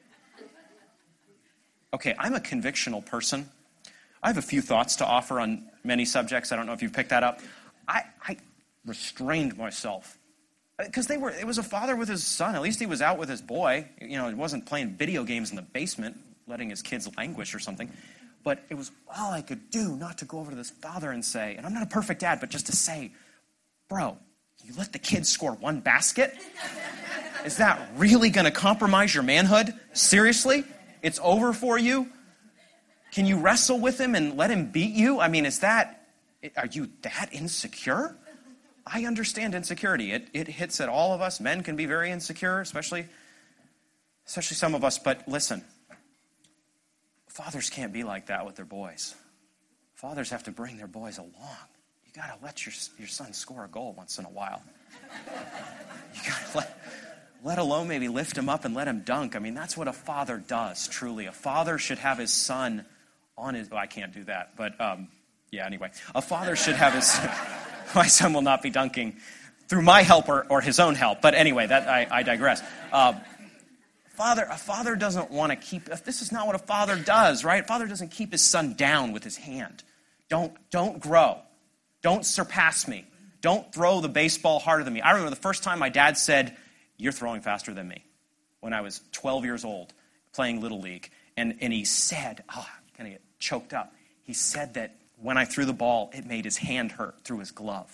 Okay, I'm a convictional person. I have a few thoughts to offer on many subjects. I don't know if you've picked that up. I, I restrained myself because they were. It was a father with his son. At least he was out with his boy. You know, he wasn't playing video games in the basement, letting his kids languish or something. But it was all I could do not to go over to this father and say, and I'm not a perfect dad, but just to say, bro, you let the kids score one basket? Is that really going to compromise your manhood? Seriously? It's over for you? Can you wrestle with him and let him beat you? I mean, is that, are you that insecure? I understand insecurity. It it hits at all of us. Men can be very insecure, especially, especially some of us. But listen, fathers can't be like that with their boys. Fathers have to bring their boys along. You got to let your your son score a goal once in a while. You got to let, let alone maybe lift him up and let him dunk. I mean, that's what a father does, truly. A father should have his son on his... Well, I can't do that, but um, yeah, anyway. A father should have his... My son will not be dunking through my help or, or his own help. But anyway, that I, I digress. Uh, father, a father doesn't want to keep, this is not what a father does, right? A father doesn't keep his son down with his hand. Don't, don't grow. Don't surpass me. Don't throw the baseball harder than me. I remember the first time my dad said, "You're throwing faster than me," when I was twelve years old, playing Little League. And, and he said, oh, I'm going to get choked up. He said that when I threw the ball, it made his hand hurt through his glove.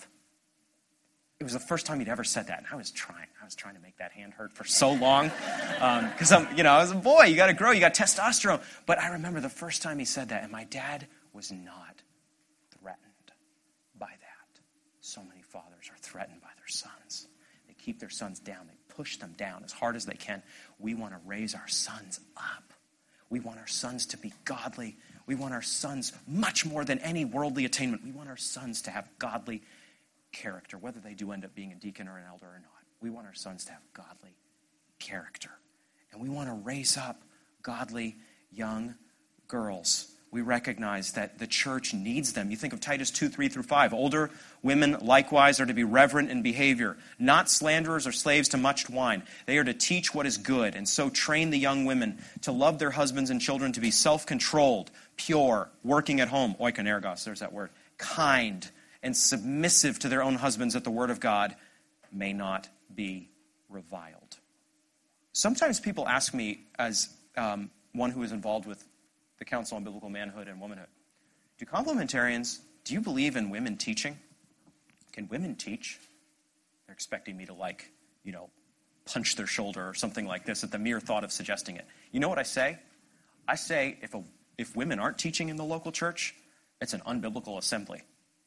It was the first time he'd ever said that. And I was trying. I was trying to make that hand hurt for so long. Because, um, I'm, you know, I was a boy. You got to grow. You got testosterone. But I remember the first time he said that, and my dad was not threatened by that. So many fathers are threatened by their sons. They keep their sons down. They push them down as hard as they can. We want to raise our sons up. We want our sons to be godly. We want our sons, much more than any worldly attainment, we want our sons to have godly character, whether they do end up being a deacon or an elder or not. We want our sons to have godly character. And we want to raise up godly young girls. We recognize that the church needs them. You think of Titus two, three through five. Older women likewise are to be reverent in behavior, not slanderers or slaves to much wine. They are to teach what is good, and so train the young women to love their husbands and children, to be self-controlled, pure, working at home, oikonergos, there's that word, kind, and submissive to their own husbands, that the word of God may not be reviled. Sometimes people ask me, as um, one who is involved with the Council on Biblical Manhood and Womanhood, do complementarians, do you believe in women teaching? Can women teach? They're expecting me to, like, you know, punch their shoulder or something like this at the mere thought of suggesting it. You know what I say? I say if a, if women aren't teaching in the local church, it's an unbiblical assembly.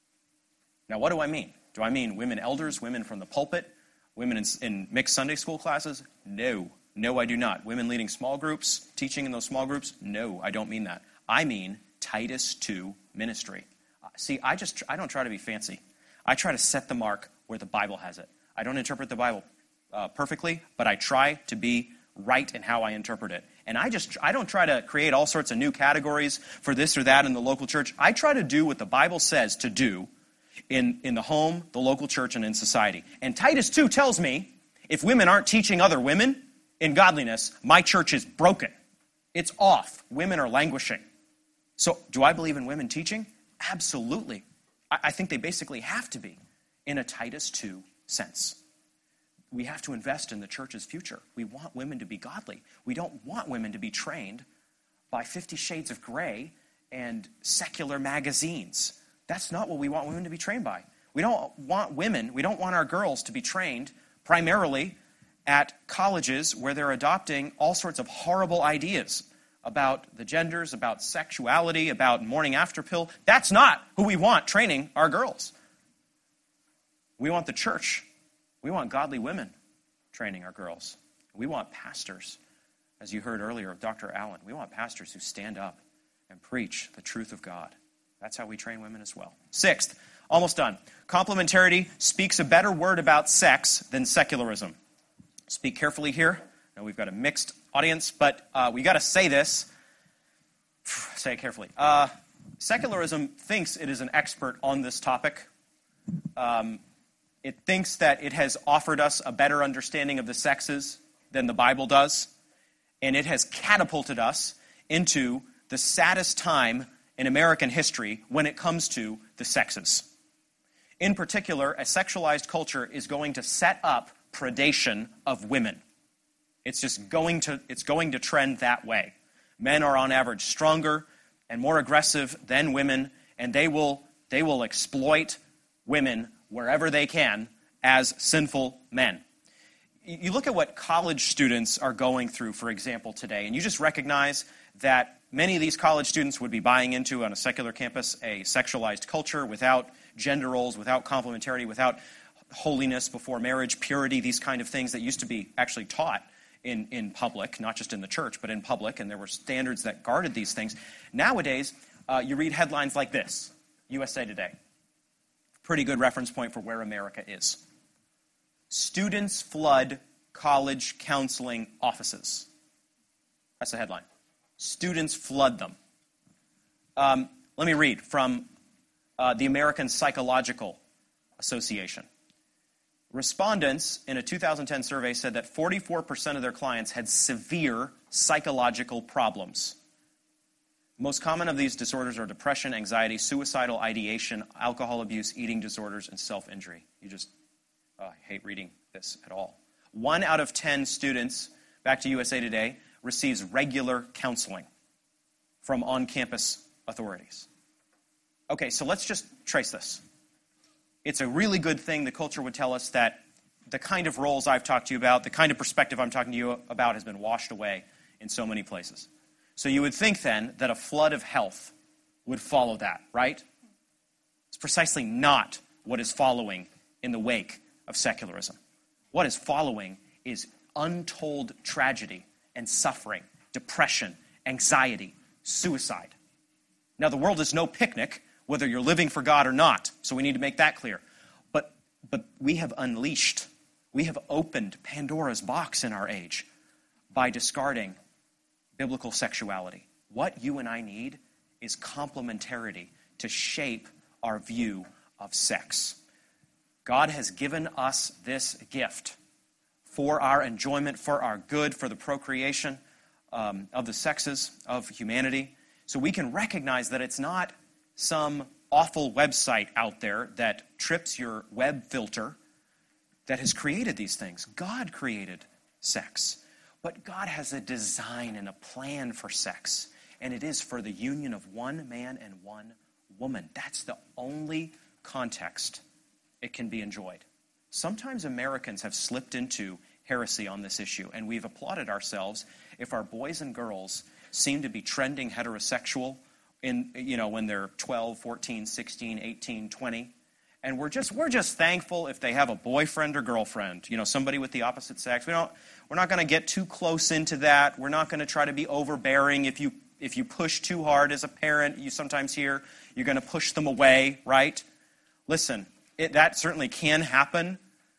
Now, what do I mean? Do I mean women elders, women from the pulpit, women in, in mixed Sunday school classes? No. No, I do not. Women leading small groups, teaching in those small groups? No, I don't mean that. I mean Titus two ministry. See, I just I don't try to be fancy. I try to set the mark where the Bible has it. I don't interpret the Bible uh, perfectly, but I try to be right in how I interpret it. And I just I don't try to create all sorts of new categories for this or that in the local church. I try to do what the Bible says to do in, in the home, the local church, and in society. And Titus two tells me if women aren't teaching other women in godliness, my church is broken. It's off. Women are languishing. So do I believe in women teaching? Absolutely. I, I think they basically have to be in a Titus two sense. We have to invest in the church's future. We want women to be godly. We don't want women to be trained by Fifty Shades of Grey and secular magazines. That's not what we want women to be trained by. We don't want women, we don't want our girls to be trained primarily at colleges where they're adopting all sorts of horrible ideas about the genders, about sexuality, about morning after pill. That's not who we want training our girls. We want the church. We want godly women training our girls. We want pastors, as you heard earlier of Doctor Allen. We want pastors who stand up and preach the truth of God. That's how we train women as well. Sixth, almost done. Complementarity speaks a better word about sex than secularism. Speak carefully here. Now we've got a mixed audience, but uh, we got to say this. Say it carefully. Uh, secularism thinks it is an expert on this topic. Um, it thinks that it has offered us a better understanding of the sexes than the Bible does, and it has catapulted us into the saddest time in American history when it comes to the sexes. In particular, a sexualized culture is going to set up predation of women. It's just going to it's going to trend that way. Men are on average stronger and more aggressive than women, and they will they will exploit women wherever they can as sinful men. You look at what college students are going through, for example, today, and you just recognize that many of these college students would be buying into, on a secular campus, a sexualized culture without gender roles, without complementarity, without holiness before marriage, purity, these kind of things that used to be actually taught in, in public, not just in the church, but in public, and there were standards that guarded these things. Nowadays, uh, you read headlines like this, U S A Today. Pretty good reference point for where America is. Students flood college counseling offices. That's the headline. Students flood them. Um, let me read from uh, the American Psychological Association. Respondents in a two thousand ten survey said that forty-four percent of their clients had severe psychological problems. Most common of these disorders are depression, anxiety, suicidal ideation, alcohol abuse, eating disorders, and self-injury. You just, oh, I hate reading this at all. One out of ten students, back to U S A Today, receives regular counseling from on-campus authorities. Okay, so let's just trace this. It's a really good thing the culture would tell us that the kind of roles I've talked to you about, the kind of perspective I'm talking to you about has been washed away in so many places. So you would think then that a flood of health would follow that, right? It's precisely not what is following in the wake of secularism. What is following is untold tragedy and suffering, depression, anxiety, suicide. Now, the world is no picnic, whether you're living for God or not, so we need to make that clear. But, but we have unleashed, we have opened Pandora's box in our age by discarding biblical sexuality. What you and I need is complementarity to shape our view of sex. God has given us this gift for our enjoyment, for our good, for the procreation um, of the sexes of humanity. So we can recognize that it's not some awful website out there that trips your web filter that has created these things. God created sex. But God has a design and a plan for sex, and it is for the union of one man and one woman. That's the only context it can be enjoyed. Sometimes Americans have slipped into heresy on this issue, and we've applauded ourselves if our boys and girls seem to be trending heterosexual in, you know, when they're twelve, fourteen, sixteen, eighteen, twenty. And we're just we're just thankful if they have a boyfriend or girlfriend, you know, somebody with the opposite sex. We don't we're not going to get too close into that. We're not going to try to be overbearing. If you if you push too hard as a parent, you sometimes hear you're going to push them away, right? Listen, it, that certainly can happen.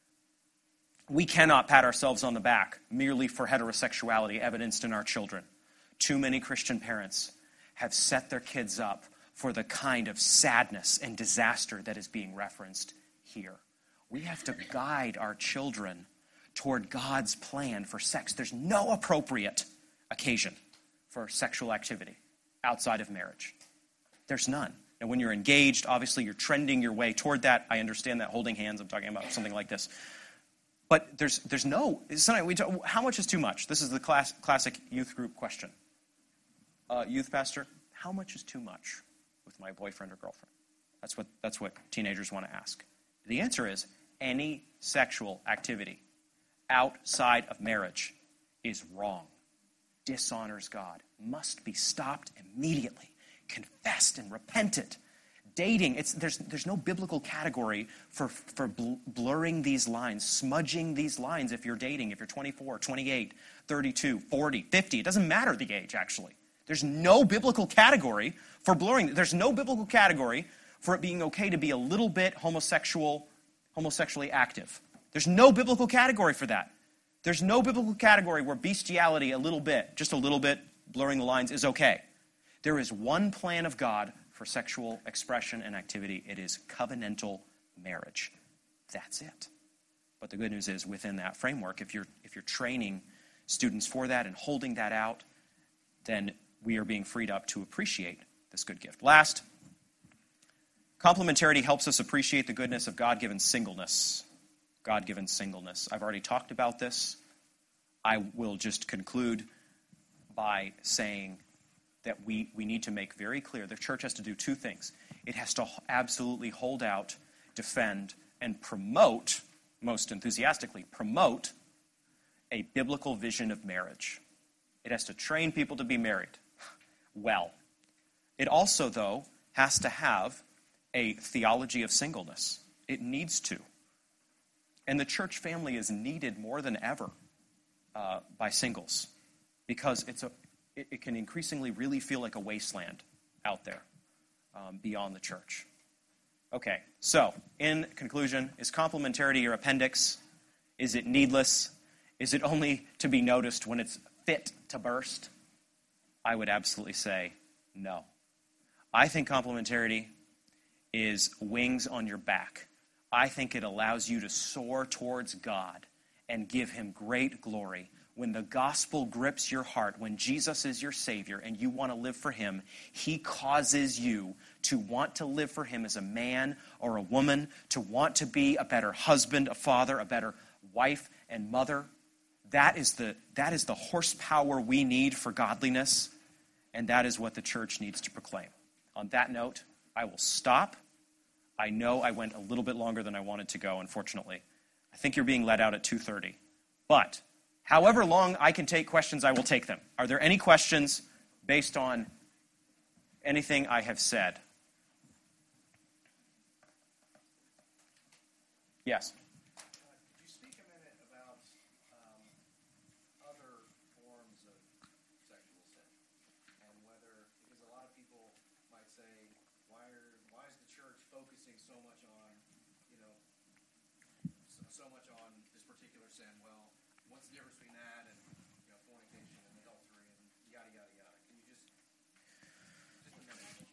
We cannot pat ourselves on the back merely for heterosexuality evidenced in our children. Too many Christian parents have set their kids up for the kind of sadness and disaster that is being referenced here. We have to guide our children toward God's plan for sex. There's no appropriate occasion for sexual activity outside of marriage. There's none. And when you're engaged, obviously you're trending your way toward that. I understand that holding hands, I'm talking about something like this. But there's there's no, we talk, how much is too much? This is the class, classic youth group question. Uh, youth pastor, how much is too much with my boyfriend or girlfriend? That's what that's what teenagers want to ask. The answer is any sexual activity outside of marriage is wrong, dishonors God, must be stopped immediately, confessed and repented. Dating, it's there's there's no biblical category for, for bl- blurring these lines, smudging these lines if you're dating, if you're twenty-four, twenty-eight, thirty-two, forty, fifty. It doesn't matter the age, actually. There's no biblical category for blurring. There's no biblical category for it being okay to be a little bit homosexual, homosexually active. There's no biblical category for that. There's no biblical category where bestiality a little bit, just a little bit, blurring the lines is okay. There is one plan of God for sexual expression and activity. It is covenantal marriage. That's it. But the good news is within that framework, if you're if you're training students for that and holding that out, then we are being freed up to appreciate this good gift. Last, complementarity helps us appreciate the goodness of God-given singleness. God-given singleness. I've already talked about this. I will just conclude by saying that we, we need to make very clear the church has to do two things. It has to absolutely hold out, defend, and promote, most enthusiastically, promote a biblical vision of marriage. It has to train people to be married well. It also, though, has to have a theology of singleness. It needs to. And the church family is needed more than ever uh, by singles because it's a it, it can increasingly really feel like a wasteland out there um, beyond the church. Okay, so in conclusion, is complementarity your appendix? Is it needless? Is it only to be noticed when it's fit to burst? I would absolutely say no. I think complementarity is wings on your back, I think it allows you to soar towards God and give him great glory. When the gospel grips your heart, when Jesus is your Savior and you want to live for him, he causes you to want to live for him as a man or a woman, to want to be a better husband, a father, a better wife and mother. That is the, that is the horsepower we need for godliness, and that is what the church needs to proclaim. On that note, I will stop. I know I went a little bit longer than I wanted to go, unfortunately. I think you're being let out at two thirty. But however long I can take questions, I will take them. Are there any questions based on anything I have said? Yes. Could you speak a minute about um, other forms of sexual sin, and whether, because a lot of people might say, why are why is the church focusing so much on, you know, so, so much on this particular sin? Well, what's the difference between that and, you know, fornication and adultery and yada yada yada? Can you just just a minute?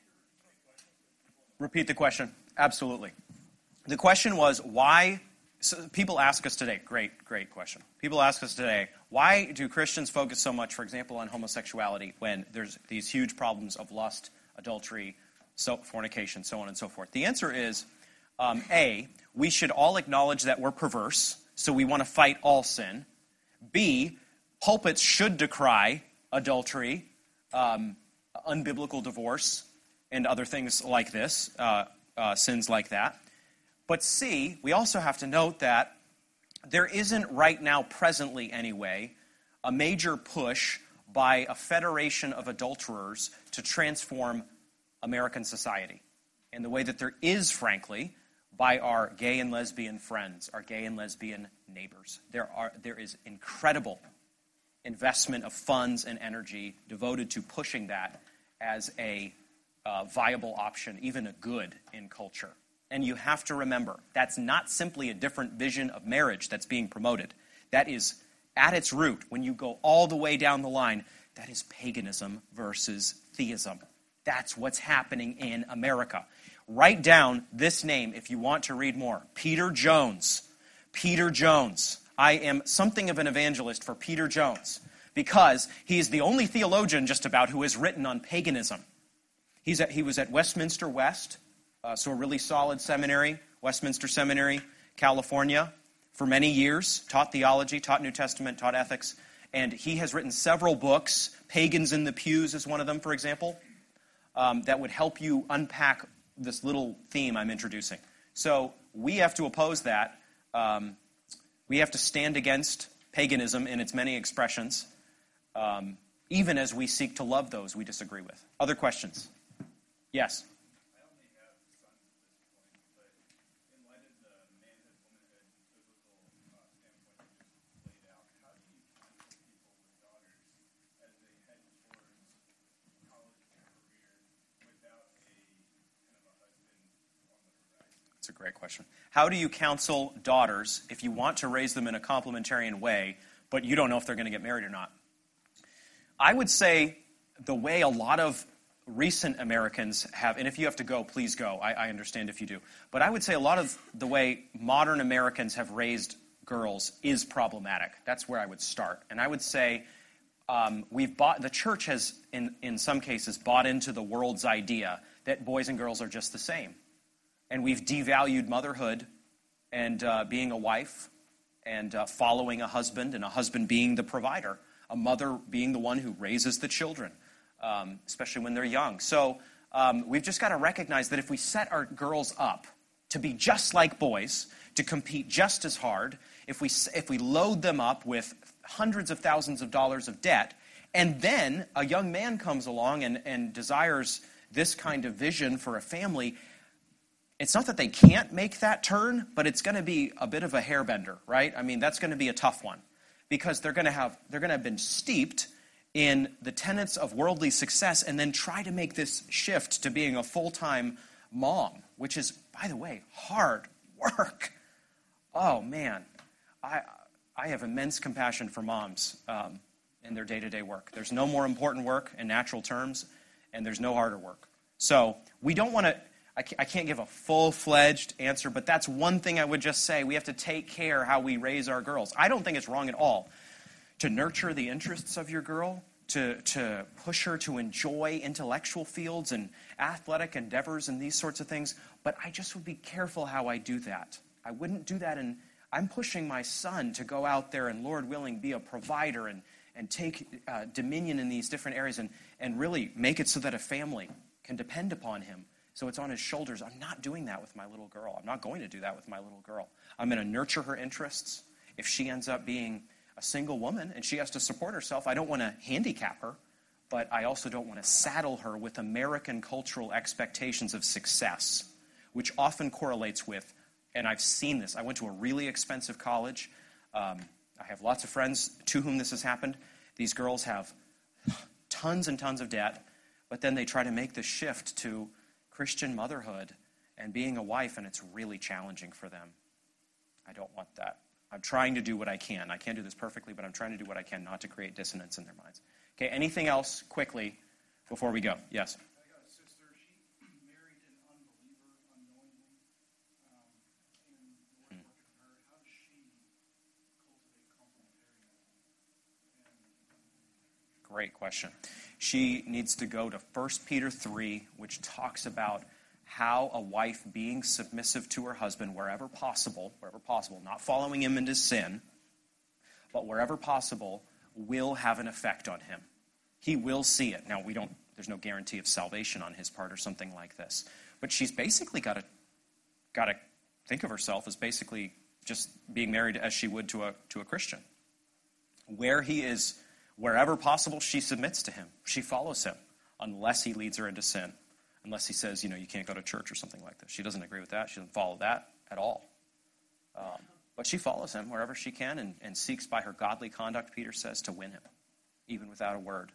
Repeat the question. Absolutely. The question was, why, so people ask us today, great, great question. People ask us today, why do Christians focus so much, for example, on homosexuality when there's these huge problems of lust, adultery, so, fornication, so on and so forth? The answer is, um, A, we should all acknowledge that we're perverse, so we want to fight all sin. B, pulpits should decry adultery, um, unbiblical divorce, and other things like this, uh, uh, sins like that. But C, we also have to note that there isn't right now, presently anyway, a major push by a federation of adulterers to transform American society. In the way that there is, frankly, by our gay and lesbian friends, our gay and lesbian neighbors. There are there is incredible investment of funds and energy devoted to pushing that as a uh, viable option, even a good in culture. And you have to remember, that's not simply a different vision of marriage that's being promoted. That is, at its root, when you go all the way down the line, that is paganism versus theism. That's what's happening in America. Write down this name if you want to read more. Peter Jones. Peter Jones. I am something of an evangelist for Peter Jones because he is the only theologian just about who has written on paganism. He's at, he was at Westminster West, Uh, so a really solid seminary, Westminster Seminary, California, for many years, taught theology, taught New Testament, taught ethics, and he has written several books. Pagans in the Pews is one of them, for example, um, that would help you unpack this little theme I'm introducing. So we have to oppose that. Um, we have to stand against paganism in its many expressions, um, even as we seek to love those we disagree with. Other questions? Yes? A great question. How do you counsel daughters if you want to raise them in a complementarian way, but you don't know if they're going to get married or not? I would say the way a lot of recent Americans have, and if you have to go, please go. I, I understand if you do. But I would say a lot of the way modern Americans have raised girls is problematic. That's where I would start. And I would say um, we've bought, the church has, in, in some cases, bought into the world's idea that boys and girls are just the same. And we've devalued motherhood and uh, being a wife and uh, following a husband, and a husband being the provider, a mother being the one who raises the children, um, especially when they're young. So um, we've just got to recognize that if we set our girls up to be just like boys, to compete just as hard, if we if we load them up with hundreds of thousands of dollars of debt, and then a young man comes along and, and desires this kind of vision for a family, it's not that they can't make that turn, but it's going to be a bit of a hairbender, right? I mean, that's going to be a tough one because they're going to have they're going to have been steeped in the tenets of worldly success and then try to make this shift to being a full-time mom, which is, by the way, hard work. Oh, man. I I have immense compassion for moms um, in their day-to-day work. There's no more important work in natural terms, and there's no harder work. So we don't want to... I can't, I can't give a full-fledged answer, but that's one thing I would just say. We have to take care how we raise our girls. I don't think it's wrong at all to nurture the interests of your girl, to, to push her to enjoy intellectual fields and athletic endeavors and these sorts of things, but I just would be careful how I do that. I wouldn't do that, and I'm pushing my son to go out there and, Lord willing, be a provider and, and take uh, dominion in these different areas and, and really make it so that a family can depend upon him. So it's on his shoulders. I'm not doing that with my little girl. I'm not going to do that with my little girl. I'm going to nurture her interests. If she ends up being a single woman and she has to support herself, I don't want to handicap her, but I also don't want to saddle her with American cultural expectations of success, which often correlates with, and I've seen this. I went to a really expensive college. Um, I have lots of friends to whom this has happened. These girls have tons and tons of debt, but then they try to make the shift to Christian motherhood and being a wife, and it's really challenging for them. I don't want that. I'm trying to do what I can. I can't do this perfectly, but I'm trying to do what I can not to create dissonance in their minds. Okay, anything else quickly before we go? Yes? I got a sister. She married an unbeliever unknowingly. Um, and the Lord worked on her. How does she cultivate complementarianism? Great question. She needs to go to First Peter three, which talks about how a wife being submissive to her husband wherever possible, wherever possible, not following him into sin, but wherever possible, will have an effect on him. He will see it. Now, we don't, there's no guarantee of salvation on his part or something like this. But she's basically got to got to think of herself as basically just being married as she would to a to a Christian. Where he is, wherever possible, she submits to him. She follows him, unless he leads her into sin. Unless he says, you know, you can't go to church or something like this. She doesn't agree with that. She doesn't follow that at all. Um, but she follows him wherever she can and, and seeks by her godly conduct, Peter says, to win him, even without a word.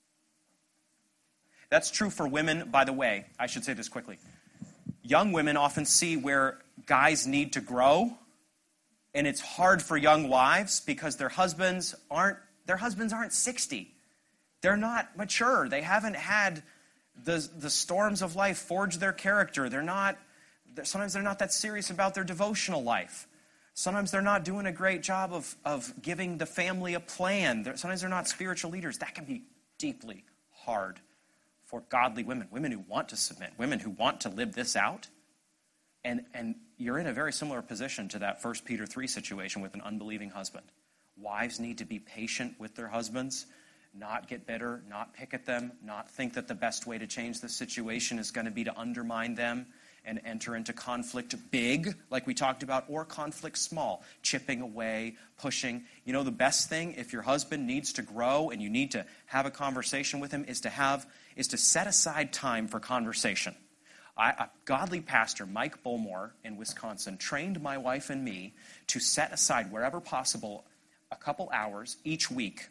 That's true for women, by the way. I should say this quickly. Young women often see where guys need to grow, and it's hard for young wives because their husbands aren't their husbands aren't sixty. They're not mature. They haven't had the the storms of life forge their character. They're not. Sometimes they're not that serious about their devotional life. Sometimes they're not doing a great job of, of giving the family a plan. They're, sometimes they're not spiritual leaders. That can be deeply hard for godly women, women who want to submit, women who want to live this out. And, and you're in a very similar position to that First Peter three situation with an unbelieving husband. Wives need to be patient with their husbands, not get bitter, not pick at them, not think that the best way to change the situation is going to be to undermine them and enter into conflict big, like we talked about, or conflict small, chipping away, pushing. You know, the best thing, if your husband needs to grow and you need to have a conversation with him, is to have is to set aside time for conversation. I, a godly pastor, Mike Bullmore in Wisconsin, trained my wife and me to set aside, wherever possible, a couple hours each week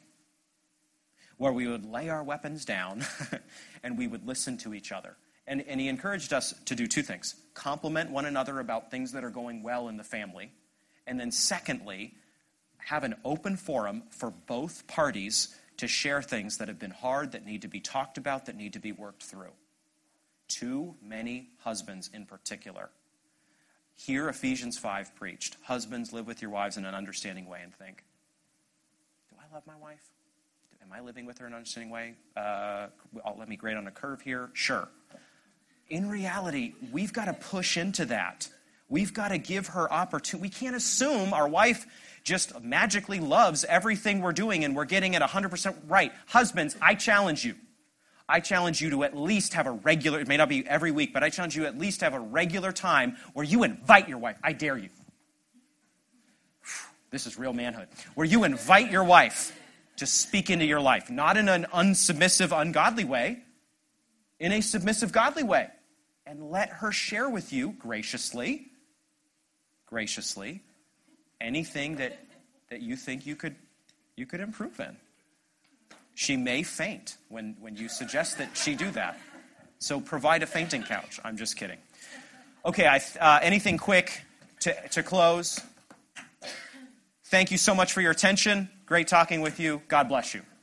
where we would lay our weapons down and we would listen to each other. And, and he encouraged us to do two things. Compliment one another about things that are going well in the family. And then secondly, have an open forum for both parties to share things that have been hard, that need to be talked about, that need to be worked through. Too many husbands in particular hear Ephesians five preached. Husbands, live with your wives in an understanding way and think, do I love my wife? Am I living with her in an understanding way? Uh, let me grade on a curve here. Sure. In reality, we've got to push into that. We've got to give her opportunity. We can't assume our wife just magically loves everything we're doing and we're getting it one hundred percent right. Husbands, I challenge you. I challenge you to at least have a regular, it may not be every week, but I challenge you to at least have a regular time where you invite your wife. I dare you. This is real manhood. Where you invite your wife to speak into your life. Not in an unsubmissive, ungodly way. In a submissive, godly way. And let her share with you graciously, graciously, anything that, that you think you could you could improve in. She may faint when, when you suggest that she do that. So provide a fainting couch. I'm just kidding. Okay, I, uh, anything quick to, to close? Thank you so much for your attention. Great talking with you. God bless you.